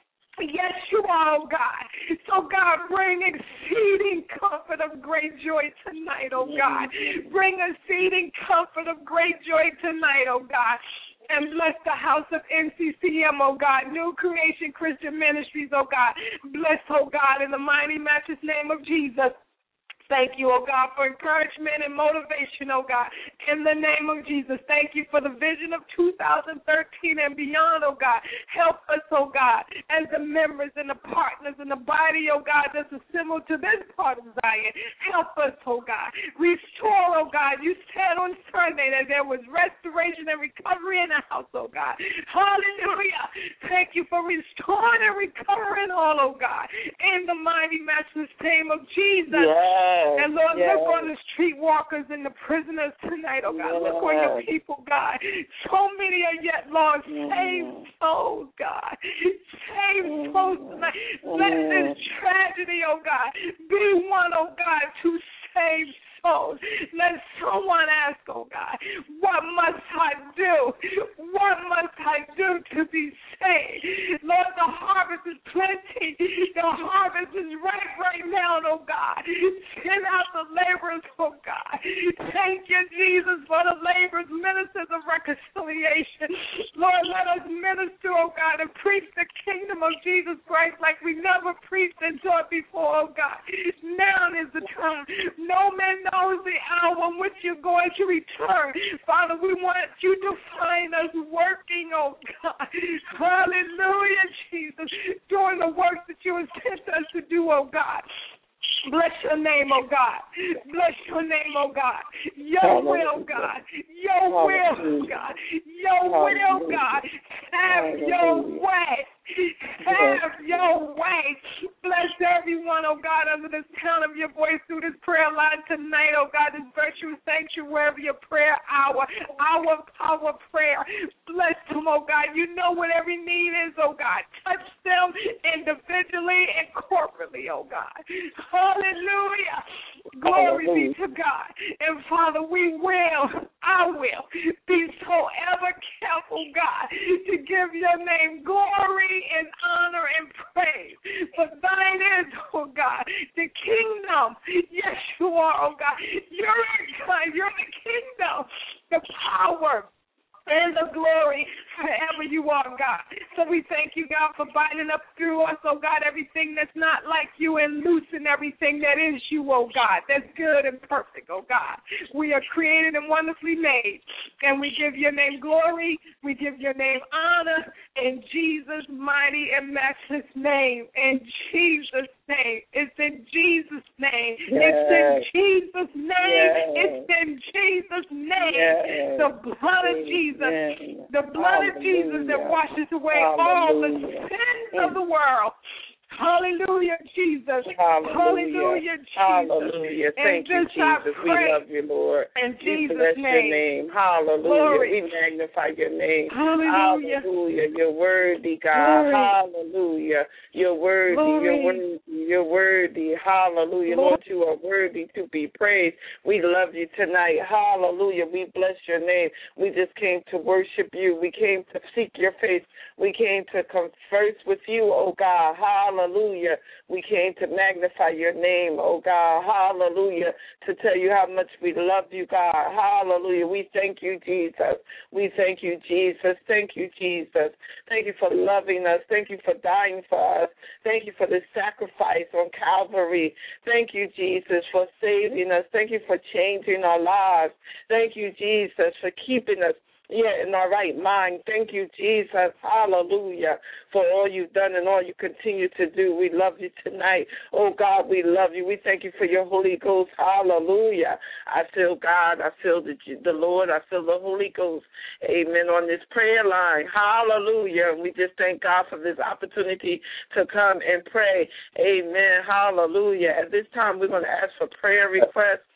Yes, you are, oh God. So, God, bring exceeding comfort of great joy tonight, oh God. Bring exceeding comfort of great joy tonight, oh God. And bless the house of NCCM, oh God. New Creation Christian Ministries, oh God. Bless, oh God, in the mighty matchless name of Jesus. Thank you, oh God, for encouragement and motivation, oh God, in the name of Jesus. Thank you for the vision of 2013 and beyond, oh God. Help us, oh God, as the members and the partners in the body, oh God, that's assembled to this part of Zion. Help us, oh God. Restore, oh God. You said on Sunday that there was restoration and recovery in the house, oh God. Hallelujah. Thank you for restoring and recovering all, oh God, in the mighty matchless name of Jesus. And Lord, look on the street walkers and the prisoners tonight, oh God. Look on your people, God. So many are yet lost. Save souls, God. Save souls tonight. Let this tragedy, oh God, be one, oh God, to save souls. Let someone ask, oh God, what must I do? What must I do to be saved? Lord, the harvest is plenty. The harvest is right now, oh God. Send out the laborers, oh God. Thank you, Jesus, for the laborers, ministers of reconciliation. Lord, let us minister, oh God, and preach the kingdom of Jesus Christ like we never preached and taught before, oh God. Now is the time. No man knows the hour in which you're going to return. Father, we want you to find us working, oh God. Hallelujah, Jesus, doing the work that you have sent us to do, oh God. Bless your name, oh God. Bless your name, oh God. Your will, God. Your will, God. Your will, God. Have your way. Have your way. Bless everyone, oh God, under the sound of your voice through this prayer line tonight, oh God, this virtual sanctuary, your prayer hour, our power prayer. Bless them, oh God. You know what every need is, oh God. Touch them individually and corporately, oh God. Hallelujah. Glory be to God. And Father, I will be so ever careful, God, to give your name glory and honor and praise. For thine is, oh God, the kingdom. Yes, you are, oh God. You're God. You're the kingdom, the power, and the glory forever you are, God. So we thank you, God, for binding up through us, oh God, everything that's not like you and loosing everything that is you, oh God, that's good and perfect, oh God. We are created and wonderfully made, and we give your name glory, we give your name honor, in Jesus' mighty and matchless name. In Jesus' name. It's in Jesus' name. Yes. It's in Jesus' name. Yes. It's in Jesus' name. Yes. The blood of Jesus. Yes. The blood of Jesus that washes away all the sins of the world. Hallelujah, Jesus. Hallelujah, Jesus. Hallelujah. Thank you, Jesus. We love you, Lord. In Jesus' bless your name. Hallelujah. Glory. We magnify your name. Hallelujah. Hallelujah. You're worthy, God. Glory. Hallelujah. You're worthy. Glory. You're worthy. You're worthy. Hallelujah. Lord, you are worthy to be praised. We love you tonight. Hallelujah. We bless your name. We just came to worship you. We came to seek your face. We came to converse with you, oh God. Hallelujah. We came to magnify your name, oh God. Hallelujah. To tell you how much we love you, God. Hallelujah. We thank you, Jesus. We thank you, Jesus. Thank you, Jesus. Thank you for loving us. Thank you for dying for us. Thank you for the sacrifice on Calvary. Thank you, Jesus, for saving us. Thank you for changing our lives. Thank you, Jesus, for keeping us in our right mind. Thank you, Jesus. Hallelujah, for all you've done and all you continue to do. We love you tonight. Oh, God, we love you. We thank you for your Holy Ghost. Hallelujah. I feel God. I feel the Lord. I feel the Holy Ghost. Amen. On this prayer line. Hallelujah. We just thank God for this opportunity to come and pray. Amen. Hallelujah. At this time, we're going to ask for prayer requests.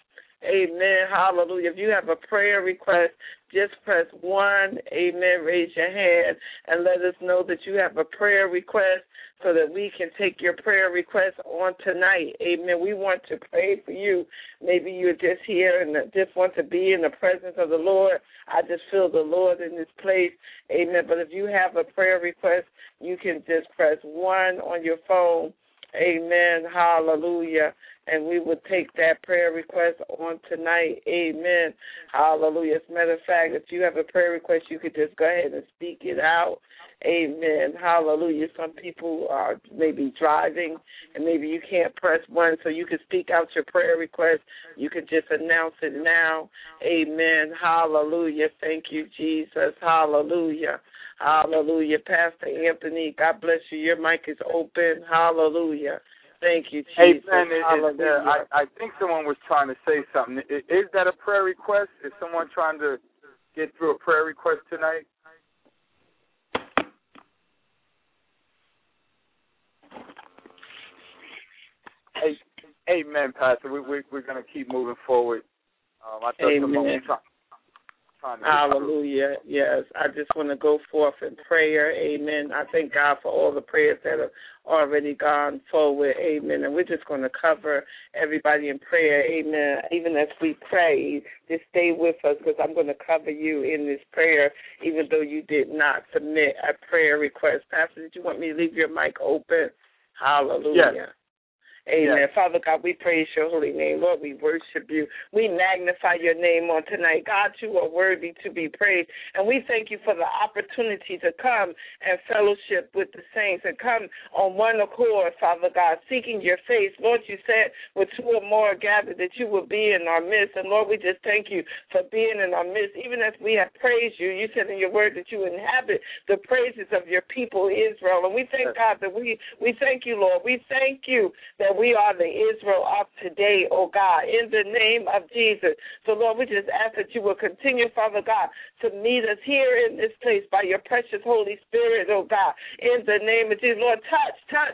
Amen. Hallelujah. If you have a prayer request, just press 1. Amen. Raise your hand and let us know that you have a prayer request so that we can take your prayer request on tonight. Amen. We want to pray for you. Maybe you're just here and just want to be in the presence of the Lord. I just feel the Lord in this place. Amen. But if you have a prayer request, you can just press 1 on your phone. Amen. Hallelujah. And we will take that prayer request on tonight. Amen. Hallelujah. As a matter of fact, if you have a prayer request, you could just go ahead and speak it out. Amen. Hallelujah. Some people are maybe driving, and maybe you can't press 1, so you can speak out your prayer request. You can just announce it now. Amen. Hallelujah. Thank you, Jesus. Hallelujah. Hallelujah. Pastor Anthony, God bless you. Your mic is open. Hallelujah. Thank you, Jesus. Amen. I think someone was trying to say something. Is that a prayer request? Is someone trying to get through a prayer request tonight? Amen, Pastor. We're going to keep moving forward. I Amen. Hallelujah. Yes, I just want to go forth in prayer. Amen. I thank God for all the prayers that have already gone forward. Amen. And we're just going to cover everybody in prayer. Amen. Even as we pray, just stay with us because I'm going to cover you in this prayer, even though you did not submit a prayer request. Pastor, did you want me to leave your mic open? Hallelujah. Yes. Amen. Yes. Father God, we praise your holy name. Lord, we worship you. We magnify your name on tonight. God, you are worthy to be praised. And we thank you for the opportunity to come and fellowship with the saints and come on one accord, Father God, seeking your face. Lord, you said with two or more gathered that you will be in our midst. And Lord, we just thank you for being in our midst. Even as we have praised you, you said in your word that you inhabit the praises of your people, Israel. And we thank God that we thank you, Lord. We thank you that we are the Israel of today, oh God, in the name of Jesus. So, Lord, we just ask that you will continue, Father God, to meet us here in this place by your precious Holy Spirit, oh God, in the name of Jesus. Lord, touch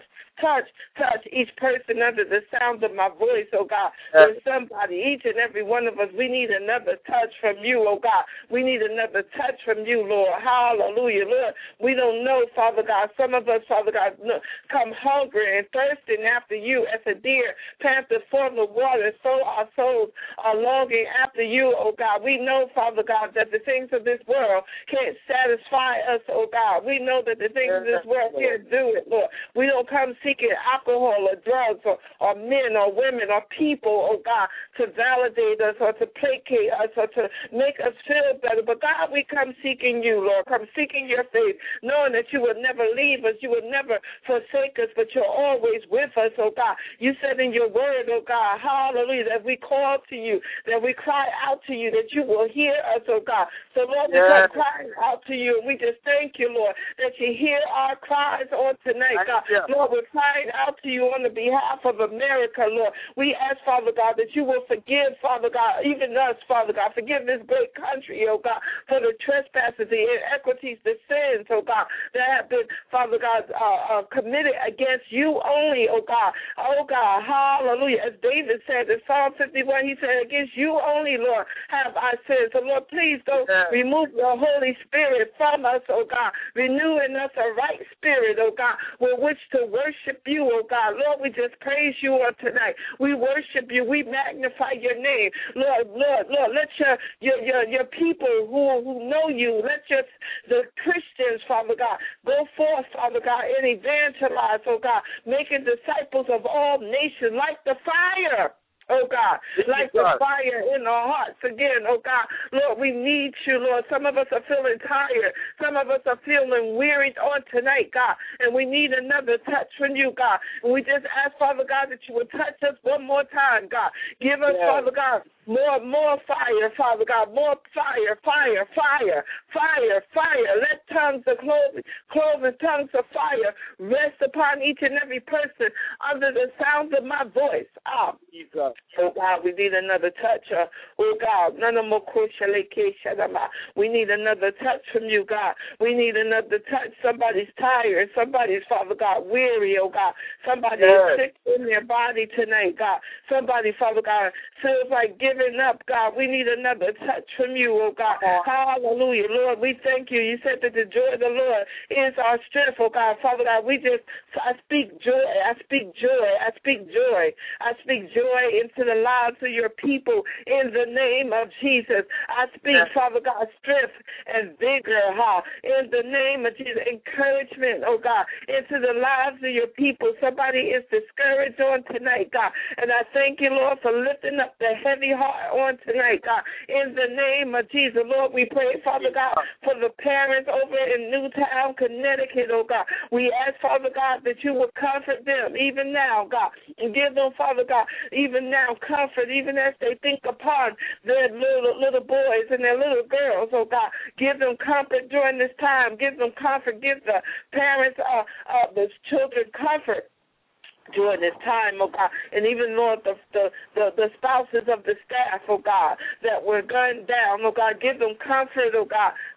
each person under the sound of my voice, oh God. There's somebody, each and every one of us, we need another touch from you, oh God. We need another touch from you, Lord. Hallelujah, Lord. We don't know, Father God. Some of us, Father God, come hungry and thirsting after you as a deer panteth for the water, so our souls are longing after you, oh God. We know, Father God, that the things of this world can't satisfy us, oh God. We know that the things of this world can't do it, Lord. We don't come seeking alcohol or drugs or men or women or people, oh God, to validate us or to placate us or to make us feel better. But God, we come seeking you, Lord, come seeking your face, knowing that you would never leave us, you would never forsake us, but you're always with us, oh God. You said in your word, oh God, hallelujah, that we call to you, that we cry out to you, that you will hear us, oh God. So, Lord, we come crying out to you, and we just thank you, Lord, that you hear our cries on tonight, God. Lord, we're crying out to you on the behalf of America, Lord. We ask, Father God, that you will forgive, Father God, even us, Father God. Forgive this great country, oh God, for the trespasses, the inequities, the sins, oh God, that have been, Father God, committed against you only, oh God. Oh God, hallelujah. As David said in Psalm 51, he said, against you only, Lord, have I sinned. So, Lord, please don't remove your Holy Spirit from us, oh God. Renew in us a right spirit, oh God, with which to worship you, oh God. Lord, we just praise you on tonight. We worship you. We magnify your name. Lord, let your people who know you, let the Christians, Father God, go forth, Father God, and evangelize, oh God, making disciples of all nations like the fire. Oh, God, like the fire in our hearts again, oh, God. Lord, we need you, Lord. Some of us are feeling tired. Some of us are feeling wearied on tonight, God, and we need another touch from you, God. And we just ask, Father God, that you would touch us one more time, God. Give us, Father God, more fire, Father God, more fire. Let tongues of cloven tongues of fire rest upon each and every person under the sound of my voice. Jesus. Oh, God, we need another touch. Oh, God, we need another touch from you, God. We need another touch. Somebody's tired. Somebody's, Father God, weary, oh, God. Somebody is sick in their body tonight, God. Somebody, Father God, feels like giving up, God. We need another touch from you, oh, God. Hallelujah. Lord, we thank you. You said that the joy of the Lord is our strength, oh, God. Father God, I speak joy. I speak joy into the lives of your people in the name of Jesus. I speak, Father God, strength and vigor, in the name of Jesus. Encouragement, oh God, into the lives of your people. Somebody is discouraged on tonight, God, and I thank you, Lord, for lifting up the heavy heart on tonight, God, in the name of Jesus. Lord, we pray, Father God, for the parents over in Newtown, Connecticut, oh God. We ask, Father God, that you will comfort them even now, God, and give them, Father God, even now comfort, even as they think upon their little boys and their little girls, oh God. Give them comfort during this time. Give them comfort. Give the parents, the children comfort during this time, oh God, and even, Lord, the spouses of the staff, oh God, that were gunned down, oh God, give them comfort, oh God,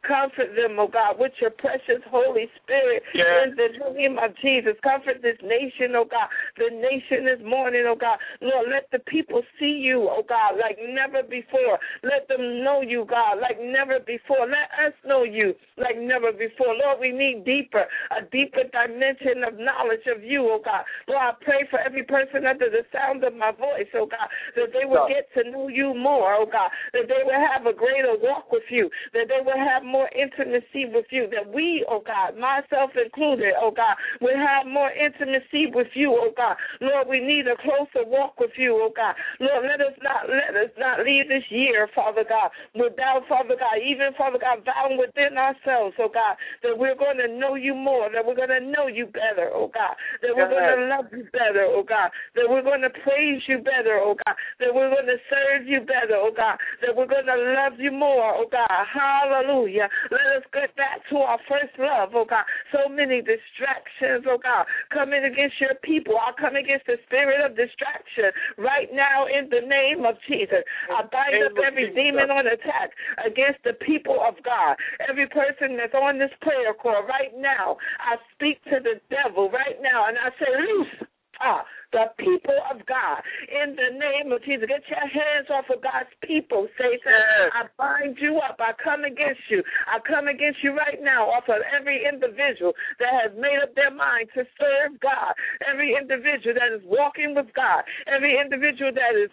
Comfort them, oh God, with your precious Holy Spirit. In the name of Jesus. Comfort this nation, oh God. The nation is mourning, oh God. Lord, let the people see you, oh God, like never before. Let them know you, God, like never before. Let us know you like never before. Lord, we need a deeper dimension of knowledge of you, oh God. Lord, I pray for every person under the sound of my voice, oh God, that they will get to know you more, oh God, that they will have a greater walk with you, that they will have more intimacy with you, that we, oh God, myself included, oh God, will have more intimacy with you, oh God. Lord, we need a closer walk with you, oh God. Lord, let us not leave this year, Father God, without, Father God, even, Father God, vowing within ourselves, oh God, that we're going to know you more, that we're going to know you better, oh God, that we're going to love you better, oh God, that we're going to praise you better, oh God, that we're going to serve you better, oh God, that we're going to love you more, oh God. Hallelujah. Let us get back to our first love, oh God. So many distractions, oh God, coming against your people. I come against the spirit of distraction right now in the name of Jesus. I bind up every demon on attack against the people of God. Every person that's on this prayer call right now, I speak to the devil right now, and I say, loose the people of God. In the name of Jesus, get your hands off of God's people, Satan. I bind you up. I come against you. I come against you right now off of every individual that has made up their mind to serve God. Every individual that is walking with God. Every individual that is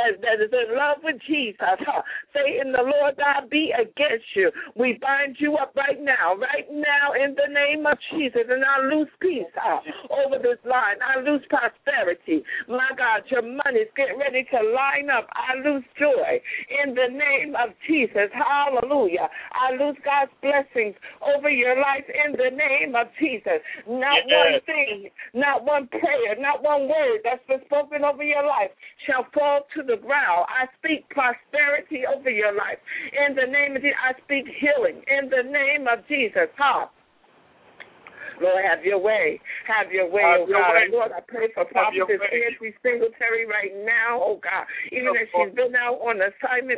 in love with Jesus. Satan, the Lord God, be against you. We bind you up right now in the name of Jesus. And I lose peace over this line. I lose prosperity. My God, your money's getting ready to line up. I lose joy in the name of Jesus. Hallelujah. I lose God's blessings over your life in the name of Jesus. Not one thing, not one prayer, not one word that's been spoken over your life shall fall to the ground. I speak prosperity over your life. In the name of Jesus, I speak healing in the name of Jesus. Lord, have your way. Have your way, oh God. Lord, I pray for Prophetess Angie Singletary right now, oh God. Even as she's been out on assignment,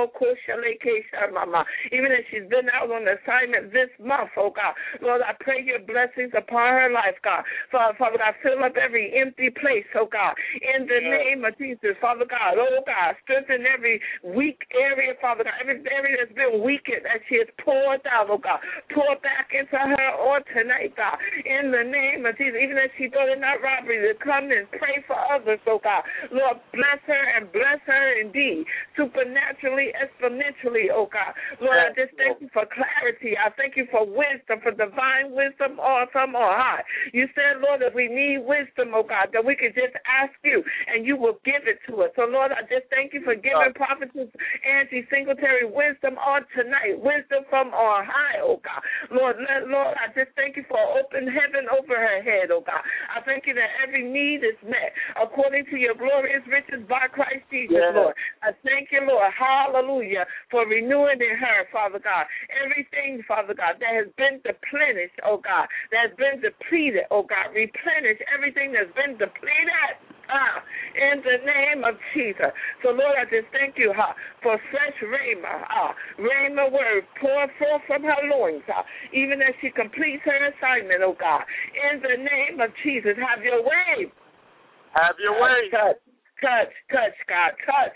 even as she's been out on assignment this month, oh God. Lord, I pray your blessings upon her life, God. Father God, fill up every empty place, oh God. In the name of Jesus, Father God, oh God, strengthen every weak area, Father God. Every area that's been weakened as she has poured out, oh God. Pour back into her on tonight, God. In the name of Jesus, even as she thought it not robbery to come and pray for others, oh God. Lord, bless her and bless her indeed, supernaturally, exponentially, oh God. Lord, I just thank you for clarity. I thank you for wisdom, for divine wisdom from on high. You said, Lord, that we need wisdom, oh God, that we could just ask you and you will give it to us. So, Lord, I just thank you for giving Prophetess Angie Singletary wisdom on tonight, wisdom from on high, oh God. Lord, I just thank you for open heaven over her head, oh God. I thank you that every need is met according to your glorious riches by Christ Jesus, Lord. I thank you, Lord, hallelujah, for renewing in her, Father God, everything, Father God, that has been depleted, oh God, that has been depleted, oh God. Replenish everything that's been depleted. In the name of Jesus. So, Lord, I just thank you for fresh rhema. Rhema word pour forth from her loins, even as she completes her assignment, oh God. In the name of Jesus, have your way. Have your way. Touch, God.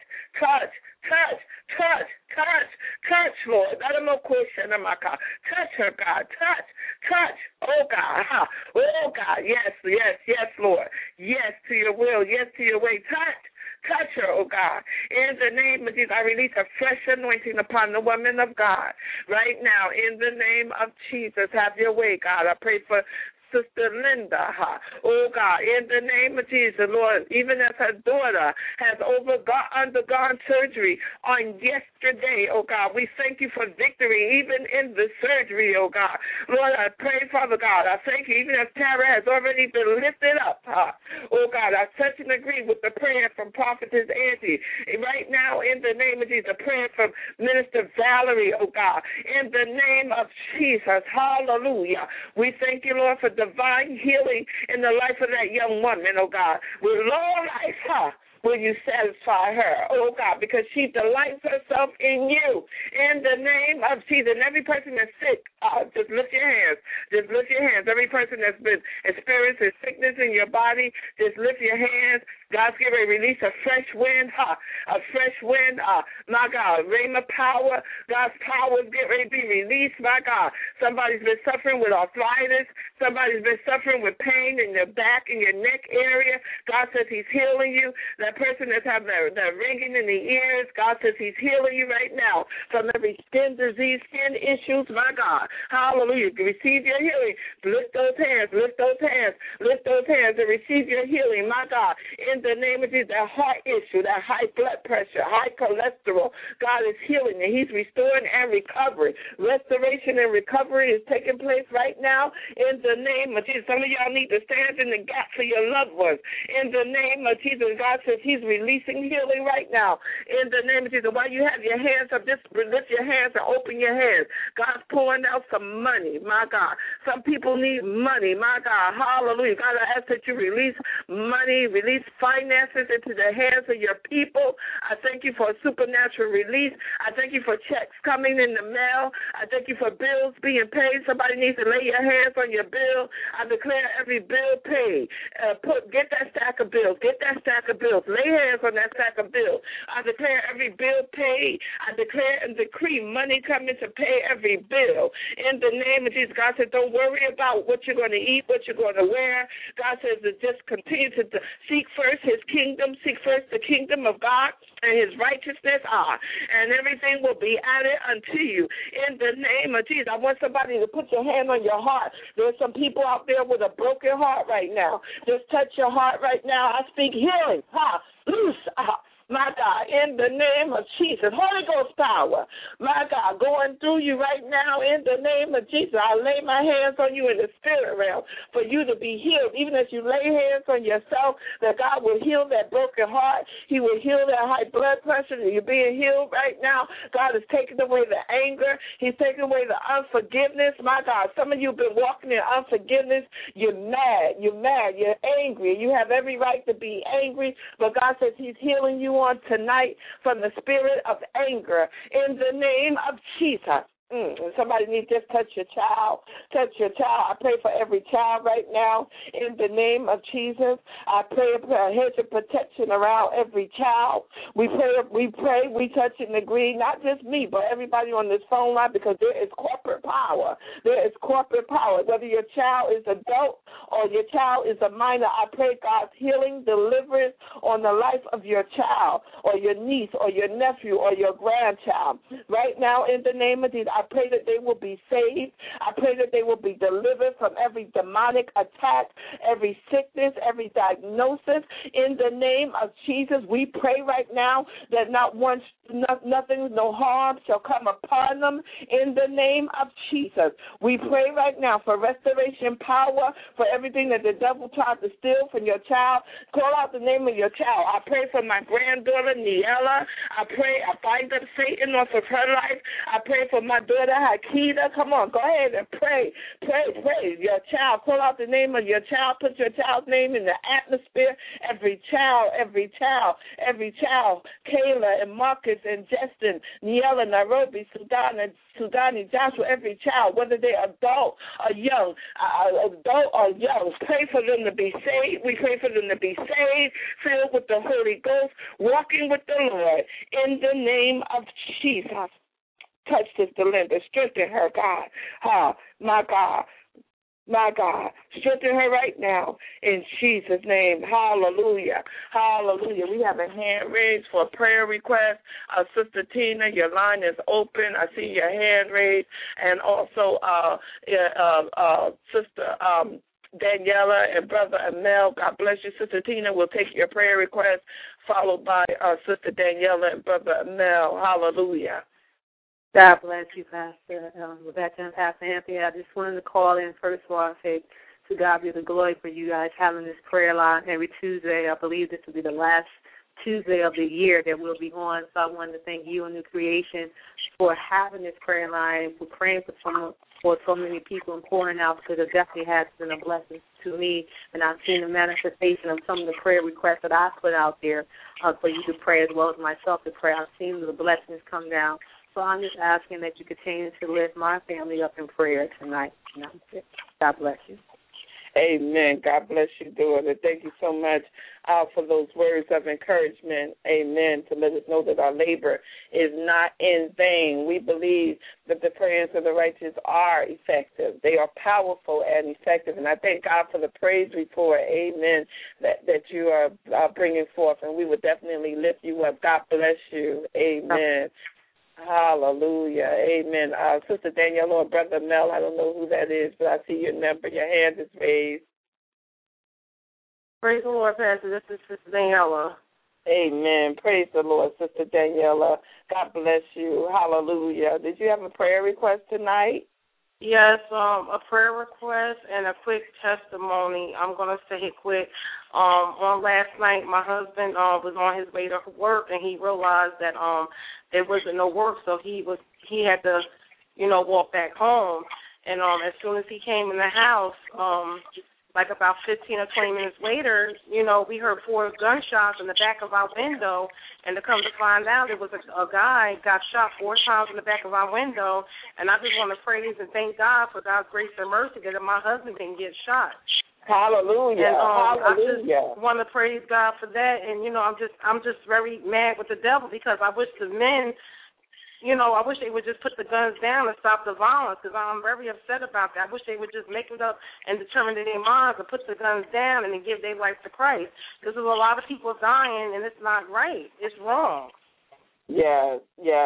Touch, Lord. Touch her, God. Touch. Oh, God. Oh, God. Yes, Lord. Yes to your will. Yes to your way. Touch her, oh God. In the name of Jesus, I release a fresh anointing upon the woman of God right now. In the name of Jesus, have your way, God. I pray for Sister Linda, oh God, in the name of Jesus, Lord, even as her daughter has undergone surgery on yesterday, oh God, we thank you for victory even in the surgery, oh God. Lord, I pray, Father God, I thank you, even as Tara has already been lifted up, oh God, I touch and agree with the prayer from Prophetess Angie. Right now, in the name of Jesus, a prayer from Minister Valerie, oh God, in the name of Jesus, hallelujah. We thank you, Lord, for divine healing in the life of that young woman, oh God, with long life, will you satisfy her, oh God, because she delights herself in you. In the name of Jesus. And every person that's sick, just lift your hands. Just lift your hands. Every person that's been experiencing sickness in your body, just lift your hands. God's getting ready to release a fresh wind, my God, rhema power. God's power is getting ready to be released, my God. Somebody's been suffering with arthritis. Somebody's been suffering with pain in your back and your neck area. God says he's healing you. That person that's having that ringing in the ears, God says he's healing you right now from every skin disease, skin issues, my God. Hallelujah. Receive your healing. Lift those hands, lift those hands, lift those hands and receive your healing, my God. In the name of Jesus, that heart issue, that high blood pressure, high cholesterol, God is healing and he's restoring and recovering. Restoration and recovery is taking place right now in the name of Jesus. Some of y'all need to stand in the gap for your loved ones. In the name of Jesus, God says he's releasing healing right now. In the name of Jesus, while you have your hands up, just lift your hands and open your hands. God's pouring out some money, my God. Some people need money, my God. Hallelujah. God, I ask that you release money, release finances into the hands of your people. I thank you for a supernatural release. I thank you for checks coming in the mail. I thank you for bills being paid. Somebody needs to lay your hands on your bill. I declare every bill paid. Get that stack of bills. Get that stack of bills. Lay hands on that stack of bills. I declare every bill paid. I declare and decree money coming to pay every bill. In the name of Jesus, God said, don't worry about what you're going to eat, what you're going to wear. God says to just continue to seek first his kingdom, seek first the kingdom of God and his righteousness, and everything will be added unto you. In the name of Jesus, I want somebody to put your hand on your heart. There's some people out there with a broken heart right now. Just touch your heart right now. I speak healing. Loose. My God, in the name of Jesus, Holy Ghost power, my God, going through you right now in the name of Jesus. I lay my hands on you in the spirit realm for you to be healed. Even as you lay hands on yourself, that God will heal that broken heart. He will heal that high blood pressure. You're being healed right now. God is taking away the anger. He's taking away the unforgiveness. My God, some of you have been walking in unforgiveness. You're mad. You're angry. You have every right to be angry, but God says he's healing you on tonight from the spirit of anger in the name of Jesus. Somebody needs to just touch your child. Touch your child. I pray for every child right now in the name of Jesus. I pray a hedge of protection around every child. We pray, we touch and agree, not just me, but everybody on this phone line, because there is corporate power. There is corporate power. Whether your child is adult or your child is a minor, I pray God's healing, deliverance on the life of your child or your niece or your nephew or your grandchild. Right now, in the name of Jesus, I pray that they will be saved. I pray that they will be delivered from every demonic attack, every sickness, every diagnosis. In the name of Jesus, we pray right now that nothing, no harm shall come upon them. In the name of Jesus, we pray right now for restoration power for everything that the devil tried to steal from your child. Call out the name of your child. I pray for my granddaughter, Niella. I bind up Satan off of her life. I pray for my daughter, Hakita. Come on, go ahead and pray. Pray. Your child, call out the name of your child. Put your child's name in the atmosphere. Every child. Kayla and Marcus and Justin, Niella, Nairobi, Sudani, Joshua, every child, whether they're adult or young, pray for them to be saved. We pray for them to be saved, filled with the Holy Ghost, walking with the Lord in the name of Jesus. Touch Sister Linda. Strengthen her, God. My God. Strengthen her right now in Jesus' name. Hallelujah. Hallelujah. We have a hand raised for a prayer request. Sister Tina, your line is open. I see your hand raised. And also Sister Daniela and Brother Amel. God bless you. Sister Tina will take your prayer request, followed by Sister Daniela and Brother Amel. Hallelujah. God bless you, Pastor Rebecca and Pastor Anthony. I just wanted to call in first of all and say to God be the glory for you guys having this prayer line every Tuesday. I believe this will be the last Tuesday of the year that we'll be on. So I wanted to thank you and New Creation for having this prayer line, for praying for so many people and pouring out, because it definitely has been a blessing to me. And I've seen the manifestation of some of the prayer requests that I put out there for you to pray as well as myself to pray. I've seen the blessings come down. So I'm just asking that you continue to lift my family up in prayer tonight. God bless you. Amen. God bless you, daughter. Thank you so much for those words of encouragement. Amen. To let us know that our labor is not in vain. We believe that the prayers of the righteous are effective. They are powerful and effective. And I thank God for the praise report, amen, that you are bringing forth. And we will definitely lift you up. God bless you. Amen. Hallelujah. Amen. Sister Danielle or Brother Mel, I don't know who that is, but I see your number. Your hand is raised. Praise the Lord, Pastor. This is Sister Daniela. Amen. Praise the Lord, Sister Daniela. God bless you. Hallelujah. Did you have a prayer request tonight? Yes, a prayer request and a quick testimony. I'm going to say it quick. On last night, my husband was on his way to work, and he realized that there wasn't no work, so he had to, walk back home. And as soon as he came in the house, like about 15 or 20 minutes later, we heard 4 gunshots in the back of our window, and to come to find out, it was a guy got shot 4 times in the back of our window, and I just want to praise and thank God for God's grace and mercy that my husband didn't get shot. Hallelujah. And hallelujah. I just want to praise God for that, and I'm just very mad with the devil because I wish the men, I wish they would just put the guns down and stop the violence, because I'm very upset about that. I wish they would just make it up and determine in their minds and put the guns down and then give their life to Christ, because there's a lot of people dying and it's not right. It's wrong. Yeah,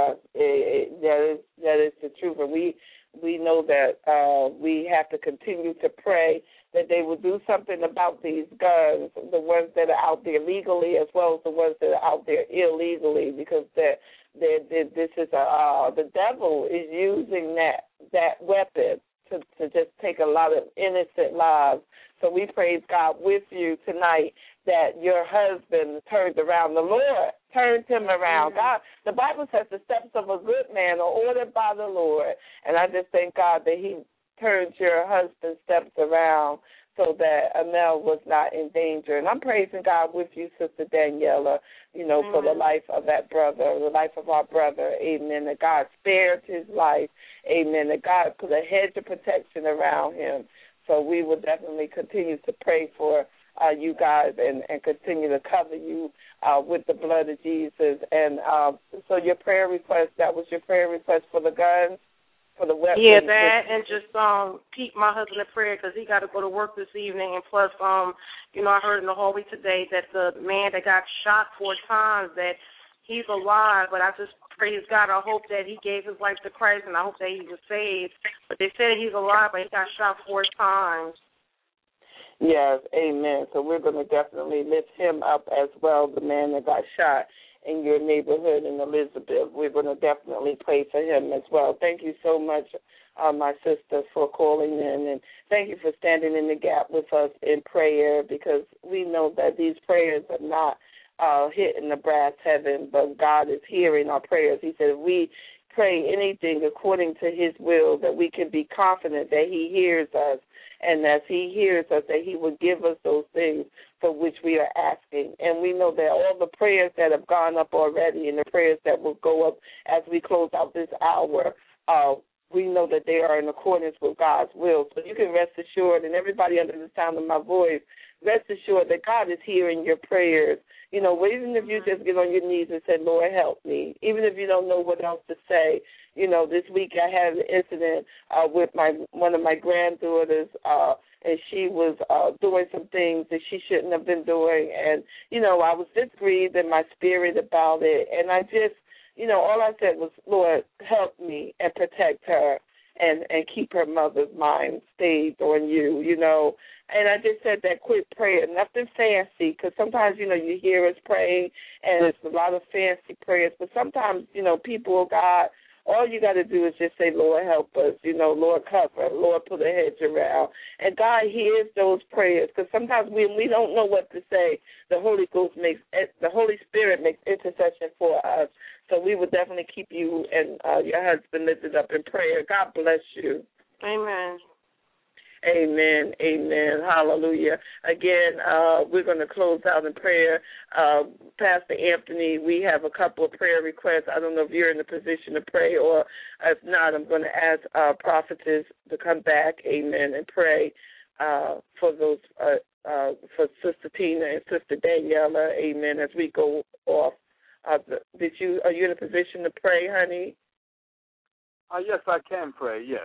that is the truth, and we know that we have to continue to pray that they will do something about these guns, the ones that are out there legally as well as the ones that are out there illegally, because this is the devil is using that weapon to just take a lot of innocent lives. So we praise God with you tonight that your husband turned around. The Lord turned him around. God, the Bible says the steps of a good man are ordered by the Lord. And I just thank God that he turned your husband's steps around so that Amel was not in danger. And I'm praising God with you, Sister Daniela, for the life of that brother, the life of our brother. Amen. That God spared his life. Amen. That God put a hedge of protection around him. So we will definitely continue to pray for you guys and continue to cover you with the blood of Jesus. And so your prayer request, that was your prayer request for the guns? For the weapons? Yeah, that, and just keep my husband in prayer because he got to go to work this evening. And plus, I heard in the hallway today that the man that got shot 4 times, that he's alive. But I just praise God. I hope that he gave his life to Christ, and I hope that he was saved. But they said he's alive, but he got shot 4 times. Yes, amen. So we're going to definitely lift him up as well, the man that got shot in your neighborhood in Elizabeth. We're going to definitely pray for him as well. Thank you so much, my sister, for calling in, and thank you for standing in the gap with us in prayer, because we know that these prayers are not hitting the brass heaven, but God is hearing our prayers. He said if we pray anything according to his will, that we can be confident that he hears us, and as he hears us, that he will give us those things for which we are asking. And we know that all the prayers that have gone up already and the prayers that will go up as we close out this hour, we know that they are in accordance with God's will. So you can rest assured, and everybody under the sound of my voice, rest assured that God is hearing your prayers. Even if you just get on your knees and say, Lord, help me, even if you don't know what else to say. This week I had an incident with one of my granddaughters, and she was doing some things that she shouldn't have been doing. And, I was just grieved in my spirit about it. And I just, all I said was, Lord, help me and protect her and keep her mother's mind stayed on you, And I just said that quick prayer, nothing fancy, because sometimes, you hear us praying, and it's a lot of fancy prayers. But sometimes, people of God all you got to do is just say, Lord, help us, Lord, cover, Lord, put a hedge around. And God hears those prayers, because sometimes when we don't know what to say, the Holy Spirit makes intercession for us. So we will definitely keep you and your husband lifted up in prayer. God bless you. Amen. Amen. Amen. Hallelujah. Again, we're going to close out in prayer. Pastor Anthony, we have a couple of prayer requests. I don't know if you're in a position to pray, or if not, I'm going to ask prophetess to come back, amen, and pray for those, for Sister Tina and Sister Daniela, amen, as we go off. Are you in a position to pray, honey? Yes, I can pray, yes.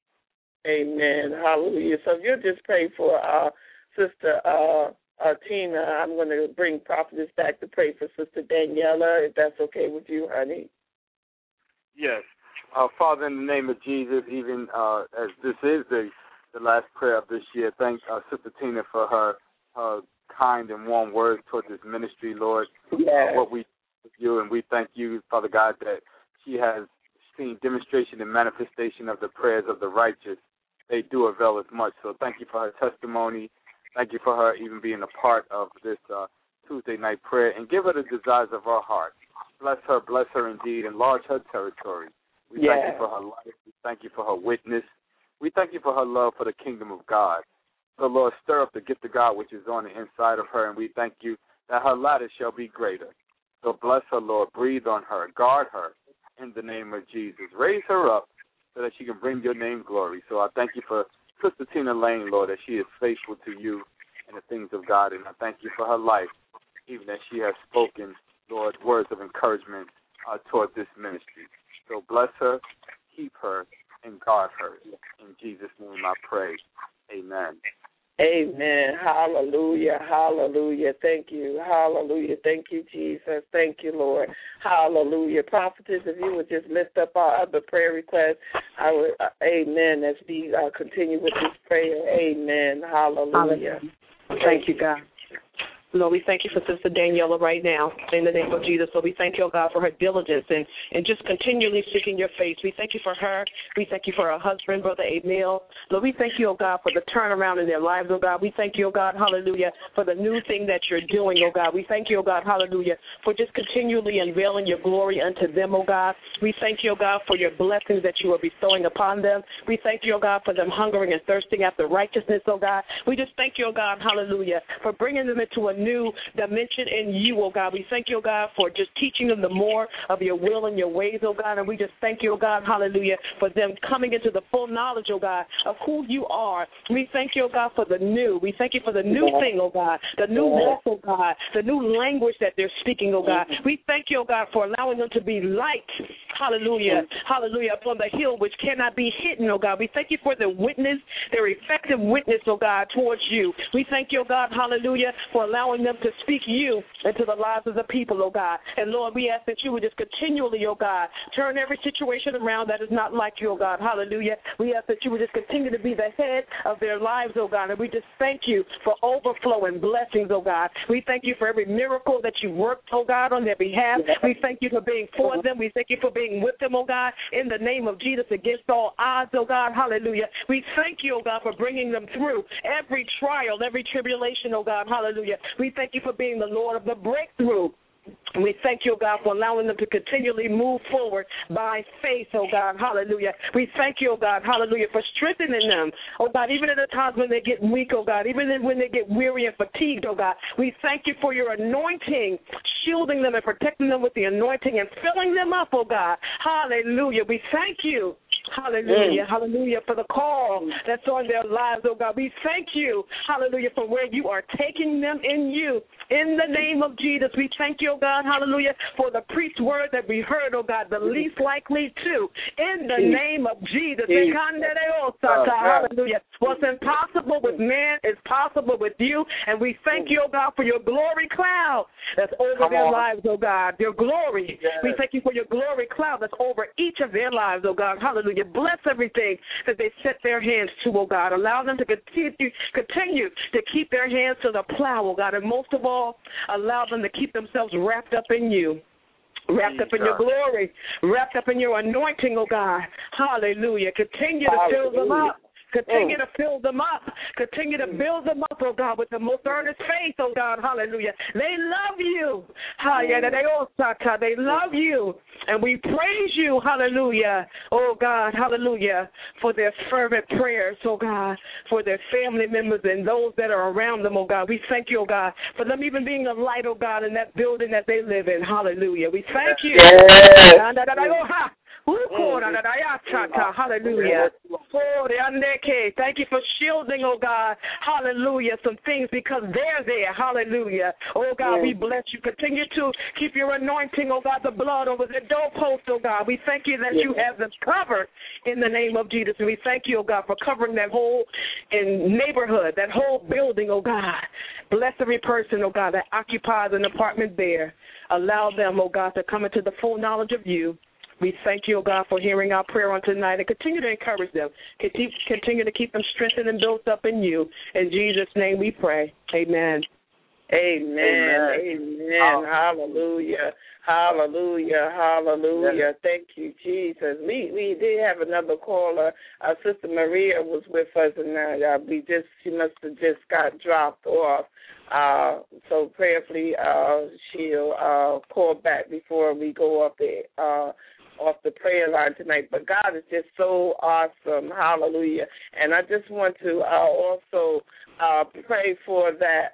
Amen. Hallelujah. So if you'll just pray for Sister Tina, I'm going to bring prophetess back to pray for Sister Daniela, if that's okay with you, honey. Yes. Father, in the name of Jesus, even as this is the last prayer of this year, thank Sister Tina for her kind and warm words towards this ministry, Lord. Yes. What we with you, and we thank you, Father God, that she has seen demonstration and manifestation of the prayers of the righteous. They do avail as much. So thank you for her testimony. Thank you for her even being a part of this Tuesday night prayer, and give her the desires of her heart. Bless her indeed, enlarge her territory. We thank you for her life. We thank you for her witness. We thank you for her love for the kingdom of God. So, Lord, stir up the gift of God which is on the inside of her, and we thank you that her latter shall be greater. So bless her, Lord. Breathe on her. Guard her in the name of Jesus. Raise her up so that she can bring your name glory. So I thank you for Sister Tina Lane, Lord, that she is faithful to you and the things of God. And I thank you for her life, even as she has spoken, Lord, words of encouragement toward this ministry. So bless her, keep her, and guard her. In Jesus' name I pray. Amen. Amen. Hallelujah. Hallelujah. Thank you. Hallelujah. Thank you, Jesus. Thank you, Lord. Hallelujah. Prophetess, if you would just lift up our other prayer requests, I would, amen, as we continue with this prayer. Amen. Hallelujah. Thank you, God. Lord, we thank you for Sister Daniela right now in the name of Jesus. So we thank you, oh God, for her diligence and just continually seeking your face. We thank you for her. We thank you for her husband, Brother Emil. Lord, we thank you, oh God, for the turnaround in their lives, oh God. We thank you, oh God, hallelujah, for the new thing that you're doing, oh God. We thank you, oh God, hallelujah, for just continually unveiling your glory unto them, oh God. We thank you, oh God, for your blessings that you are bestowing upon them. We thank you, oh God, for them hungering and thirsting after righteousness, oh God. We just thank you, oh God, hallelujah, for bringing them into a new dimension in you, oh God. We thank you, oh God, for just teaching them the more of your will and your ways, oh God. And we just thank you, oh God, hallelujah, for them coming into the full knowledge, oh God, of who you are. We thank you, oh God, for the new. We thank you for the new thing, oh God, the new walk, oh God, the new language that they're speaking, oh God. We thank you, oh God, for allowing them to be light, hallelujah, hallelujah, upon the hill which cannot be hidden, oh God. We thank you for their witness, their effective witness, oh God, towards you. We thank you, oh God, hallelujah, for allowing them to speak you into the lives of the people, oh God. And Lord, we ask that you would just continually, oh God, turn every situation around that is not like you, oh God. Hallelujah. We ask that you would just continue to be the head of their lives, oh God. And we just thank you for overflowing blessings, oh God. We thank you for every miracle that you worked, oh God, on their behalf. We thank you for being for them. We thank you for being with them, oh God, in the name of Jesus against all odds, oh God. Hallelujah. We thank you, oh God, for bringing them through every trial, every tribulation, oh God. Hallelujah. We thank you for being the Lord of the breakthrough. We thank you, oh God, for allowing them to continually move forward by faith, oh God, hallelujah. We thank you, oh God, hallelujah, for strengthening them, oh God, even at the times when they get weak, oh God, even when they get weary and fatigued, oh God. We thank you for your anointing, shielding them and protecting them with the anointing and filling them up, oh God, hallelujah. We thank you. Hallelujah, hallelujah, for the call that's on their lives, oh God. We thank you, hallelujah, for where you are taking them in you. In the name of Jesus, we thank you, oh God, hallelujah, for the preached word that we heard, oh God, the least likely to. In the name of Jesus, hallelujah. What's impossible with man is possible with you, and we thank you, oh God, for your glory cloud that's over their lives, oh God, your glory. Yes. We thank you for your glory cloud that's over each of their lives, oh God, hallelujah. Bless everything that they set their hands to, oh God. Allow them to continue to keep their hands to the plow, oh God. And most of all, allow them to keep themselves wrapped up in you. Wrapped up in your glory, wrapped up in your anointing, oh God. Hallelujah. Continue to fill them up. Continue to fill them up. Continue to build them up, oh God, with the most earnest faith, oh God. Hallelujah. They love you. They love you. And we praise you, hallelujah, oh God, hallelujah, for their fervent prayers, oh God, for their family members and those that are around them, oh God. We thank you, oh God, for them even being a light, oh God, in that building that they live in. Hallelujah. We thank you. Hallelujah. Thank you for shielding, oh God. Hallelujah. Some things because they're there. Hallelujah. Oh God, we bless you. Continue to keep your anointing, oh God, the blood over the doorpost, oh God. We thank you that you have them covered in the name of Jesus. And we thank you, oh God, for covering that whole neighborhood, that whole building, oh God. Bless every person, oh God, that occupies an apartment there. Allow them, oh God, to come into the full knowledge of you. We thank you, oh God, for hearing our prayer on tonight, and continue to encourage them. Continue to keep them strengthened and built up in you. In Jesus' name we pray. Amen. Amen. Amen. Hallelujah. Hallelujah. Hallelujah. Thank you, Jesus. We did have another caller. Sister Maria was with us, and she must have just got dropped off. So prayerfully, she'll call back before we go off the prayer line tonight. But God is just so awesome. Hallelujah. And I just want to also pray for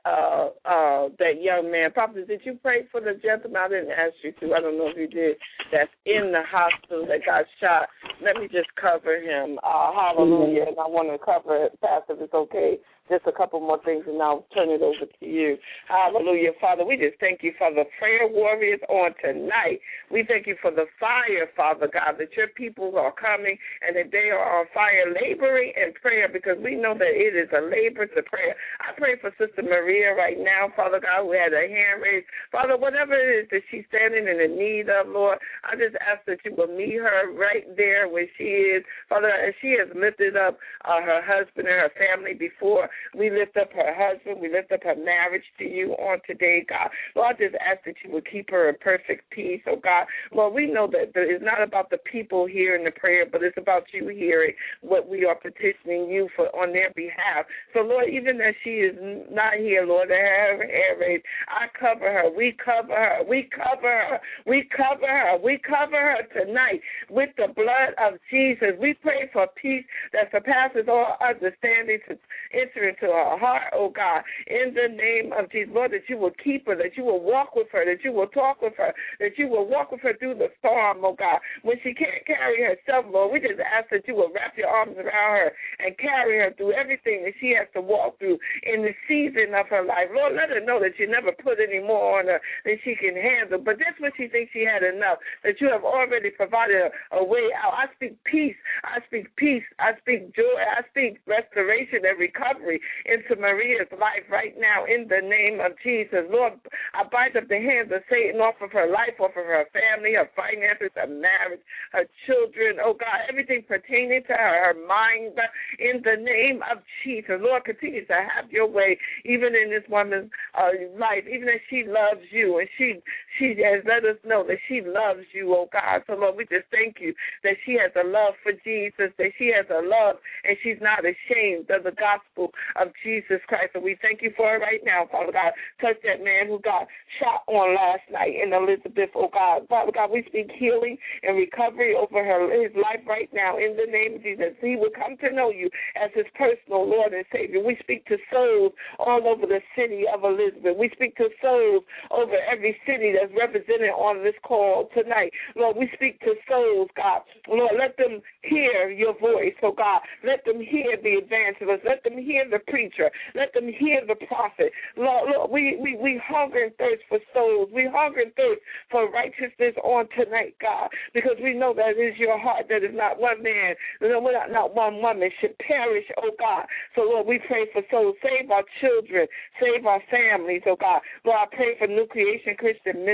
that young man. Prophet, did you pray for the gentleman? I didn't ask you to. I don't know if you did. That's in the hospital that got shot. Let me just cover him. Hallelujah. And I want to cover it, Pastor, if it's okay. Just a couple more things, and I'll turn it over to you. Hallelujah. Father, we just thank you for the prayer warriors on tonight. We thank you for the fire, Father God, that your people are coming and that they are on fire laboring in prayer, because we know that it is a labor to prayer. I pray for Sister Maria right now, Father God, who had her hand raised. Father, whatever it is that she's standing in the need of, Lord, I just ask that you will meet her right there where she is. Father, as she has lifted up her husband and her family before, we lift up her husband. We lift up her marriage to you on today, God. Lord, I just ask that you would keep her in perfect peace, oh God. Lord, we know that it's not about the people hearing the prayer, but it's about you hearing what we are petitioning you for on their behalf. So, Lord, even as she is not here, Lord, to have her hair raised, I cover her. We cover her. We cover her. We cover her. We cover her tonight with the blood of Jesus. We pray for peace that surpasses all understanding to enter into her heart, oh God, in the name of Jesus. Lord, that you will keep her, that you will walk with her, that you will talk with her, that you will walk with her through the storm, oh God. When she can't carry herself, Lord, we just ask that you will wrap your arms around her and carry her through everything that she has to walk through in the season of her life. Lord, let her know that you never put any more on her than she can handle. But just when she thinks she had enough, that you have already provided a way out. I speak peace. I speak peace. I speak joy. I speak restoration and recovery into Maria's life right now in the name of Jesus. Lord, I bind up the hands of Satan off of her life, off of her family, her finances, her marriage, her children, oh God, everything pertaining to her mind in the name of Jesus. Lord, continue to have your way even in this woman's life, even as she loves you, and she has let us know that she loves you, oh God. So, Lord, we just thank you that she has a love for Jesus, that she has a love and she's not ashamed of the gospel of Jesus Christ. And we thank you for it right now, Father God. Touch that man who got shot on last night in Elizabeth, oh God. Father God, we speak healing and recovery over his life right now in the name of Jesus. He will come to know you as his personal Lord and Savior. We speak to souls all over the city of Elizabeth. We speak to souls over every city that's represented on this call tonight. Lord, we speak to souls, God. Lord, let them hear your voice, oh God. Let them hear the evangelist. Let them hear the preacher. Let them hear the prophet. Lord, we hunger and thirst for souls. We hunger and thirst for righteousness on tonight, God, because we know that it is your heart that is not one man, not one woman should perish, oh God. So, Lord, we pray for souls. Save our children. Save our families, oh God. Lord, I pray for New Creation Christian Ministry.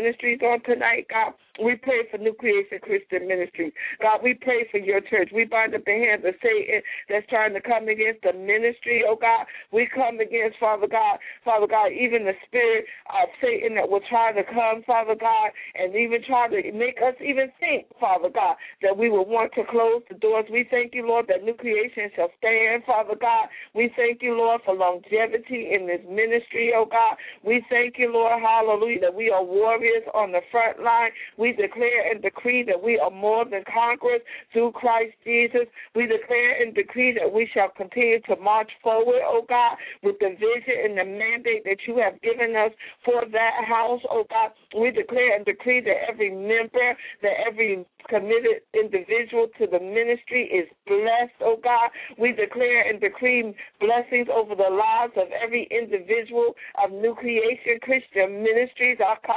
ministries on tonight, God. We pray for New Creation Christian Ministries. God, we pray for your church. We bind up the hands of Satan that's trying to come against the ministry, oh God. We come against, Father God, even the spirit of Satan that will try to come, Father God, and even try to make us even think, Father God, that we will want to close the doors. We thank you, Lord, that New Creation shall stand, Father God. We thank you, Lord, for longevity in this ministry, oh God. We thank you, Lord, hallelujah, that we are warriors on the front line. We declare and decree that we are more than conquerors through Christ Jesus. We declare and decree that we shall continue to march forward, oh God, with the vision and the mandate that you have given us for that house, oh God. We declare and decree that every member, that every committed individual to the ministry is blessed, oh God. We declare and decree blessings over the lives of every individual of New Creation Christian Ministries,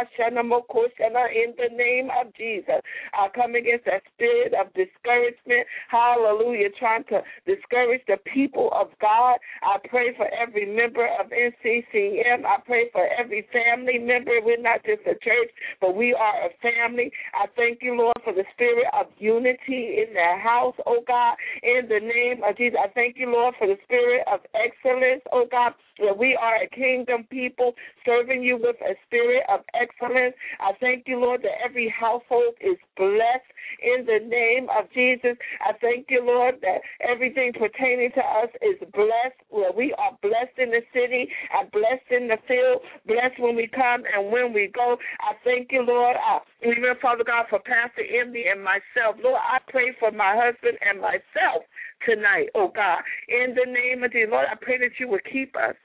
in the name of Jesus. I come against that spirit of discouragement, hallelujah, trying to discourage the people of God. I pray for every member of NCCM. I pray for every family member. We're not just a church, but we are a family. I thank you, Lord, for the spirit of unity in the house, oh God, in the name of Jesus. I thank you, Lord, for the spirit of excellence, oh God, that we are a kingdom people serving you with a spirit of excellence. I thank you, Lord, that every household is blessed in the name of Jesus. I thank you, Lord, that everything pertaining to us is blessed. Where we are blessed in the city and blessed in the field, blessed when we come and when we go. I thank you, Lord, even, Father God, for Pastor Emily and myself. Lord, I pray for my husband and myself tonight, oh God. In the name of Jesus, Lord, I pray that you would keep us.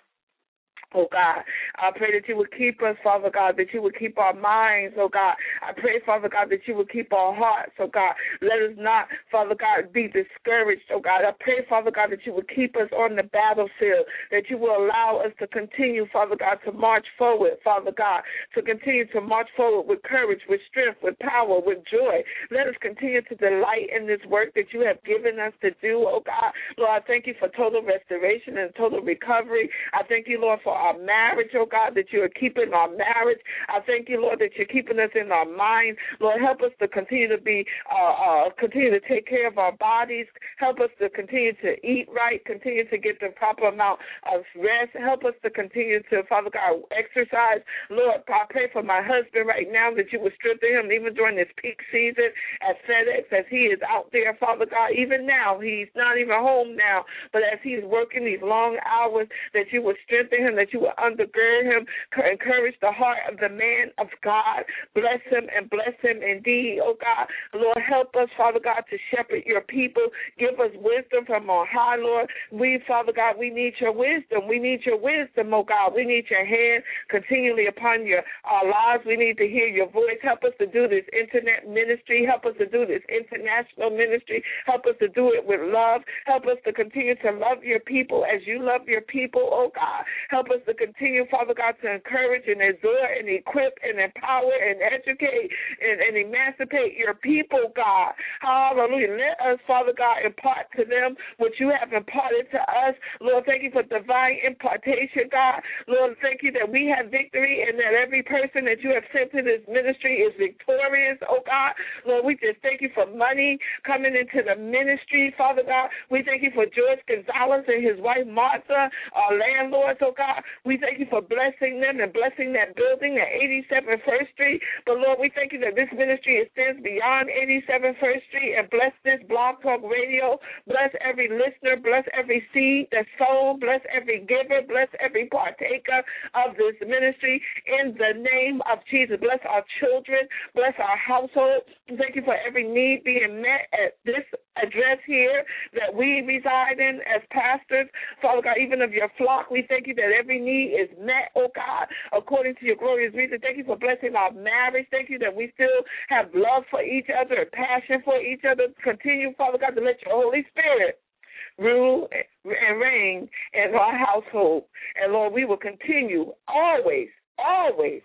Oh, God, I pray that you would keep us, Father God, that you would keep our minds, oh, God. I pray, Father God, that you would keep our hearts, oh, God. Let us not, Father God, be discouraged, oh, God. I pray, Father God, that you would keep us on the battlefield, that you will allow us to continue, Father God, to march forward, Father God, to continue to march forward with courage, with strength, with power, with joy. Let us continue to delight in this work that you have given us to do, oh, God. Lord, I thank you for total restoration and total recovery. I thank you, Lord, for our marriage, oh God, that you are keeping our marriage. I thank you, Lord, that you're keeping us in our mind. Lord, help us to continue to continue to take care of our bodies. Help us to continue to eat right, continue to get the proper amount of rest. Help us to continue to, Father God, exercise. Lord, I pray for my husband right now that you would strengthen him even during this peak season at FedEx as he is out there, Father God. Even now, he's not even home now, but as he's working these long hours, that you would strengthen him, that you will undergird him, encourage the heart of the man of God. Bless him and bless him indeed, oh God. Lord, help us, Father God, to shepherd your people. Give us wisdom from on high, Lord. We, Father God, we need your wisdom. We need your wisdom, oh God. We need your hand continually upon our lives. We need to hear your voice. Help us to do this internet ministry. Help us to do this international ministry. Help us to do it with love. Help us to continue to love your people as you love your people, oh God. Help us to continue, Father God, to encourage and exhort and equip and empower and educate and emancipate your people, God. Hallelujah. Let us, Father God, impart to them what you have imparted to us. Lord, thank you for divine impartation, God. Lord, thank you that we have victory and that every person that you have sent to this ministry is victorious, oh God. Lord, we just thank you for money coming into the ministry, Father God. We thank you for George Gonzalez and his wife Martha, our landlords, oh God. We thank you for blessing them and blessing that building at 87 First Street. But, Lord, we thank you that this ministry extends beyond 87 First Street, and bless this Blog Talk Radio. Bless every listener. Bless every seed that's sown. Bless every giver. Bless every partaker of this ministry in the name of Jesus. Bless our children. Bless our household. Thank you for every need being met at this address here that we reside in as pastors. Father God, even of your flock, we thank you that every need is met, oh God, according to your glorious reason. Thank you for blessing our marriage. Thank you that we still have love for each other and passion for each other. Continue, Father God, to let your Holy Spirit rule and reign in our household. And, Lord, we will continue always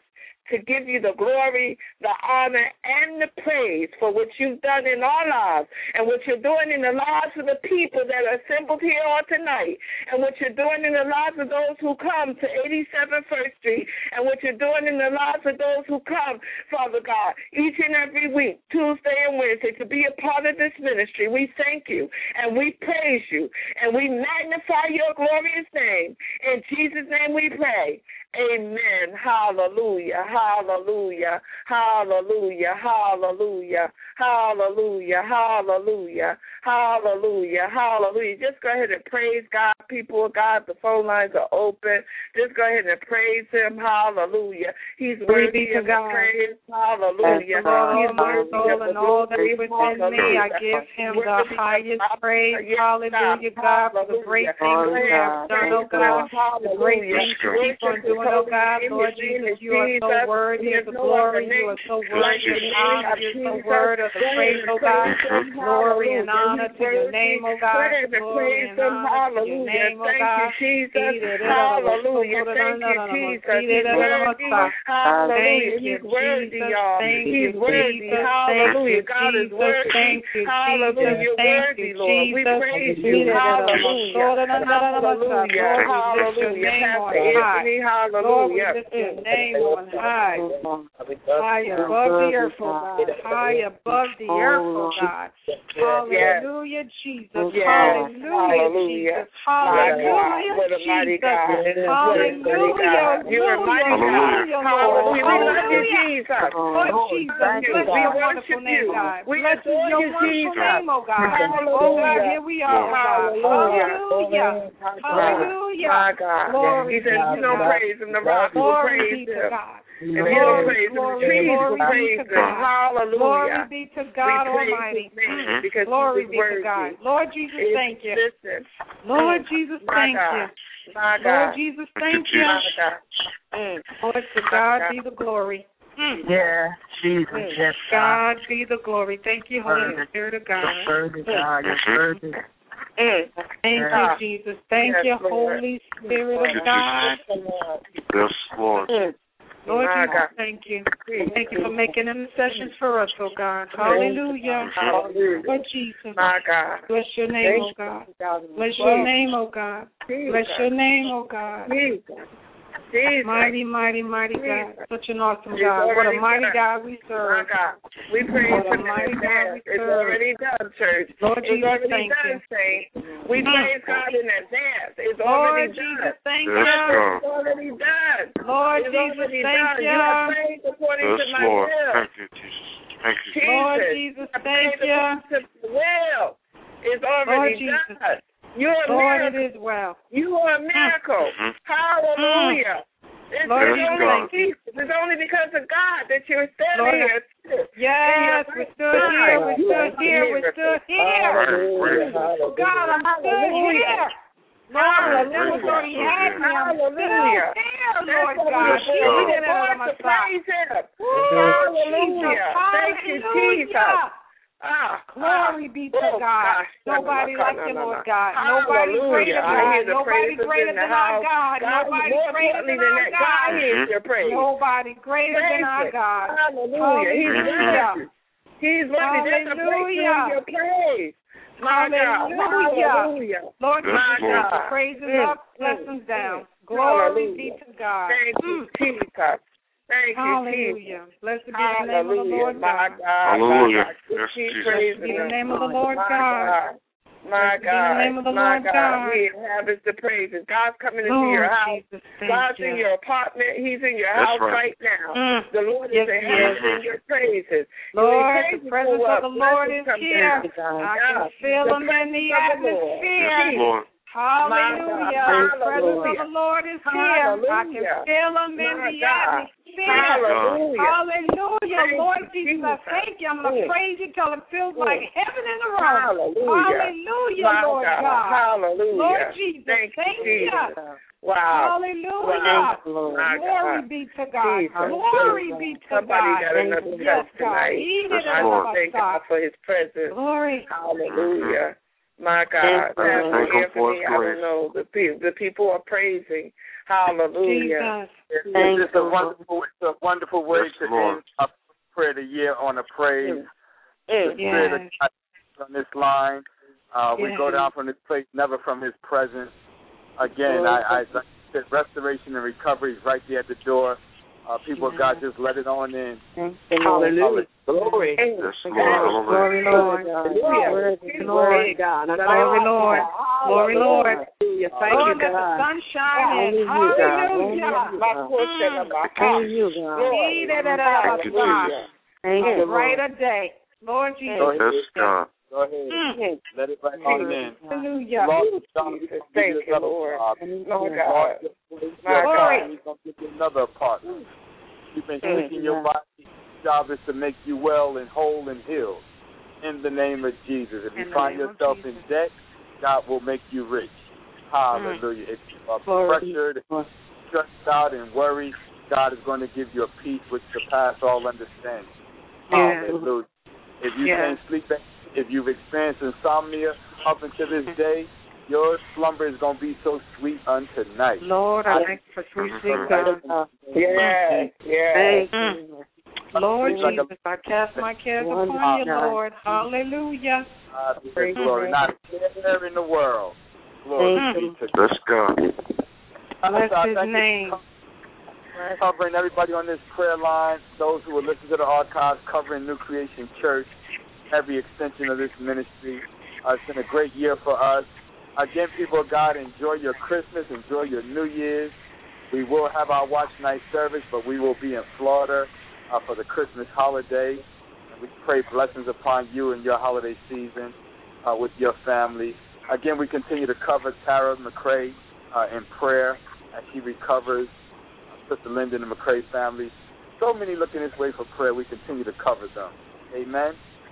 to give you the glory, the honor, and the praise for what you've done in our lives and what you're doing in the lives of the people that are assembled here on tonight and what you're doing in the lives of those who come to 87 First Street and what you're doing in the lives of those who come, Father God, each and every week, Tuesday and Wednesday, to be a part of this ministry. We thank you and we praise you and we magnify your glorious name. In Jesus' name we pray. Amen. Hallelujah. Hallelujah. Hallelujah. Hallelujah. Hallelujah. Hallelujah. Hallelujah. Hallelujah. Just go ahead and praise God, people of God. The phone lines are open. Just go ahead and praise him. Hallelujah. He's worthy of the praise. Hallelujah. He's my soul and all that is within me. I give him the highest praise. Hallelujah, God, for the great things you have done, oh God. The great things you keep on doing, oh God. Lord Jesus, you are so worthy of the glory. You are so worthy of the honor. You're so worthy of the praise, oh God. Glory and honor to your name, oh God. Glory and honor to your name, oh God. Hallelujah. Thank you, Jesus. Hallelujah. He's worthy, y'all. He's worthy. Hallelujah. God is worthy. Hallelujah. You're worthy, Lord. We praise you. Hallelujah. Hallelujah. Hallelujah. Lord, we lift your name on high. High above the earth, oh God. High above the earth, oh God. Hallelujah, Jesus. Hallelujah, Jesus. Hallelujah, Jesus. Hallelujah. You are mighty God. Hallelujah. We love you, Jesus. Lord Jesus, bless your wonderful name, God. Bless your wonderful name, oh God. Oh God, here we are, oh God. Hallelujah. Hallelujah. My God. Glory. He said, you don't praise him, the rocks will praise him. And they don't praise him, the trees will praise him. Hallelujah. Glory be to God Almighty. Glory be to God. Lord Jesus, thank you. Lord Jesus, thank you. Lord Jesus, thank you. Lord, to God be the glory. Yeah, Jesus, yes, God be the glory. Thank you, Holy Spirit of God. Thank you, Jesus. Thank you, Holy Spirit of God. Yes, Lord. Lord Jesus, thank you. Thank you for making intercessions for us, oh God. Hallelujah. Lord Jesus. My God. Bless your name, oh God. Bless your name, oh God. Bless your name, oh God. Jesus. Mighty, mighty, mighty God. Such an awesome God. What a mighty God we serve. My God. We praise him in advance. It's already done, church. Lord it's Jesus, already thank done, you. saints. We praise God in advance. It's Lord already Jesus, done. thank Yes, you. It's already done. Lord it's Jesus, already thank done. you. You have prayed according yes, to my Lord. will. Thank you, Jesus. Thank you. Lord Jesus, thank you. Will is already done. You're a Lord, miracle. it is well. You are a miracle. Hallelujah. It's only because of God that you're standing here. Yes, we're still here. We're still here. We're still here. God, I'm still here. Lord, that was already had me. I'm still here, Lord God. Hallelujah. Thank you, Jesus. Glory be to God. Nobody like you, Lord God. Nobody greater than God. Nobody greater than our God. Nobody greater than our God. Nobody greater than our God. Hallelujah. He's worthy. There's a breakthrough in your praise. Hallelujah. Lord Jesus, the praise is up, blessings down. Glory be to God. Thank you, Jesus. Thank you, hallelujah. Blessed be the name of the Lord God. Hallelujah. Yes, Jesus. Blessed be the name of the Lord God. My God. The name of the Lord God. He inhabits the praises. God's coming into your house. God's in your apartment. He's in your house right now. The Lord is inhabiting your praises. Lord, the presence of the Lord is here. I can feel him in the atmosphere. Hallelujah. The presence of the Lord is here. I can feel him in the atmosphere. Hallelujah. Lord Jesus, I thank you. I'm going to praise you till it feels like heaven in the room. Hallelujah, Lord God. Hallelujah. Lord Jesus, thank you. Wow. Hallelujah. Glory be to God. Glory be to God. Somebody got another test tonight. I just thank God for his presence. Glory. Hallelujah. My God. Pastor Anthony, I grace. don't know. The people are praising. Hallelujah. It's a wonderful way to end our prayer of the year on a praise. The Spirit of God on this line. We go down from this place, never from His presence. Again, I said restoration and recovery is right there at the door. People of God, just let it on in. Hallelujah. Glory. Yes, Lord. Glory, Lord. Hallelujah. Glory, God. Glory, Lord. Glory, Lord. Hallelujah. Thank Lord, you, let the God. sun shine in. Hallelujah. My portion of my heart. Thank you, God. Need it, Thank you, Jesus. Thank a you, Lord. brighter day. Lord Jesus. Yes, God. Go ahead. Let it right on in. Hallelujah. Lord, Jesus, thank you, Lord. My God. God. My God. He's going to give you another partner. You've been sick in your body. His job is to make you well and whole and healed. In the name of Jesus. If you find yourself in debt, God will make you rich. Hallelujah. If you are pressured, stressed out, and worried, God is going to give you a peace which surpasses all understanding. Hallelujah. If you can't sleep, if you've experienced insomnia up until this day, your slumber is going to be so sweet unto night. Lord, I thank you for sweet sleep, God. Yes, yes. Lord Jesus, I cast my cares upon you, Lord. Hallelujah. Praise glory. Not a care in the world. Glory be to God. Let's go. Bless His name. Covering everybody on this prayer line, those who will listen to the archives, covering New Creation Church, every extension of this ministry. It's been a great year for us. Again, people of God, enjoy your Christmas, enjoy your New Year's. We will have our watch night service, but we will be in Florida for the Christmas holiday. And we pray blessings upon you and your holiday season with your family. Again, we continue to cover Tara McCray in prayer as she recovers. Sister Linda and the McCray family. So many looking this way for prayer. We continue to cover them. Amen.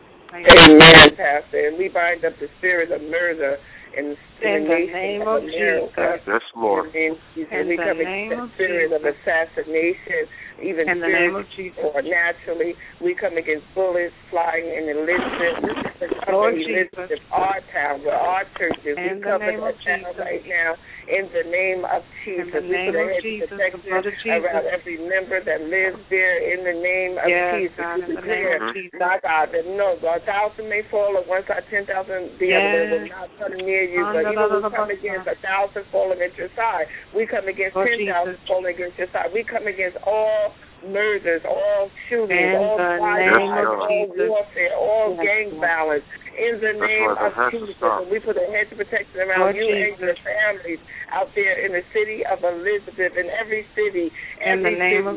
Amen, Pastor. And we bind up the spirit of murder in the name of Jesus. Yes, Lord. And we come against the spirit of assassination, even in the name of Jesus. Or naturally. We come against bullets flying in Elizabeth. Lord Jesus. Our town, where our churches. In we cover that town right now. In the name of Jesus. In the name of Jesus. Around every member that lives there. In the name of Jesus. God, in the name of Jesus. My God, that no, 1,000 may fall, or 10,000 the other will not come near you. But even we come against 1,000 falling at your side. We come against 10,000 falling against your side. We come against all murders, all shootings, all violence, all warfare, all gang violence. In the name of Jesus, and we put a hedge of protection around you and your families out there in the city of Elizabeth, in every city, every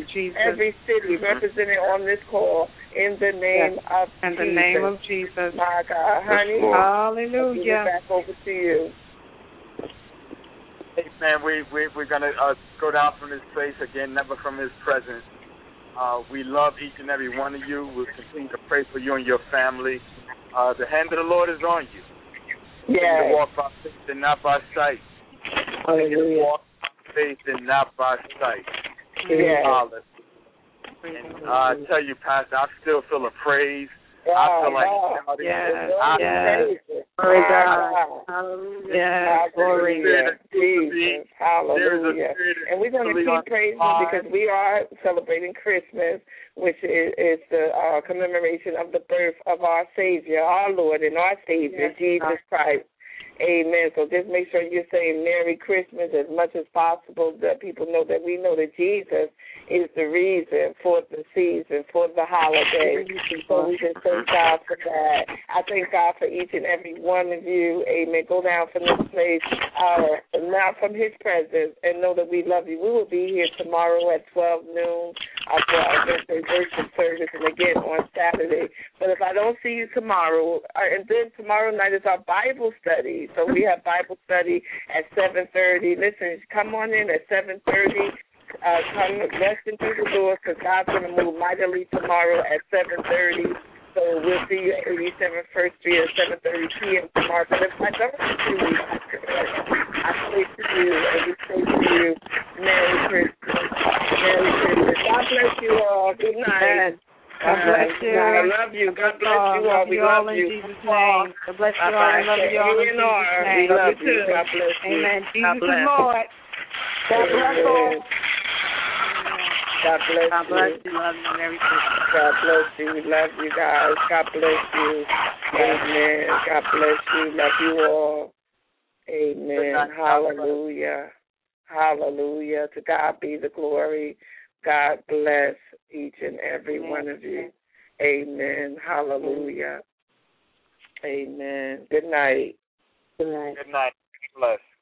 city represented on this call. In the name of Jesus. In the name of Jesus. My God, honey. Hallelujah. Back over to you. Amen. We're going to go down from this place again, never from His presence. We love each and every one of you. We'll continue to pray for you and your family. The hand of the Lord is on you. Yeah. To walk by faith and not by sight. Hallelujah. Walk by faith and not by sight. Yeah. And I tell you, Pastor, I still feel a praise. I feel like shouting. Glory God. Hallelujah. Glory to Jesus. Hallelujah. And we're going to keep praising because we are celebrating Christmas, which is the commemoration of the birth of our Savior, our Lord and our Savior, Jesus Christ. Amen. So just make sure you're saying Merry Christmas as much as possible, that people know that we know that Jesus is the reason for the season, for the holiday. So we just thank God for that. I thank God for each and every one of you. Amen. Go down from this place, not from His presence, and know that we love you. We will be here tomorrow at 12 noon for our Wednesday worship service, and again on Saturday. But if I don't see you tomorrow, and then tomorrow night is our Bible study. So we have Bible study at 7:30. Listen, come on in at 7:30. Come rushing through the door because God's going to move mightily tomorrow at 7:30. So we'll see you at 87 First Street at 7:30 p.m. tomorrow. But if I don't see you, I say to you, and we say to you, Merry Christmas. Merry Christmas. God bless you all. Good night. God bless you. I love you. God bless you all. We love you. In Jesus' name. God bless you all. I love you all in Jesus' name. We love you. God bless you. Amen. Jesus is Lord. God bless all. God bless you. God bless you. Love you and everything. God bless you. We love you guys. God bless you. Amen. God bless you. Love you all. Amen. Hallelujah. Hallelujah. To God be the glory. God bless each and every one of you. Amen. Hallelujah. Amen. Good night. Good night. Good night. Bless.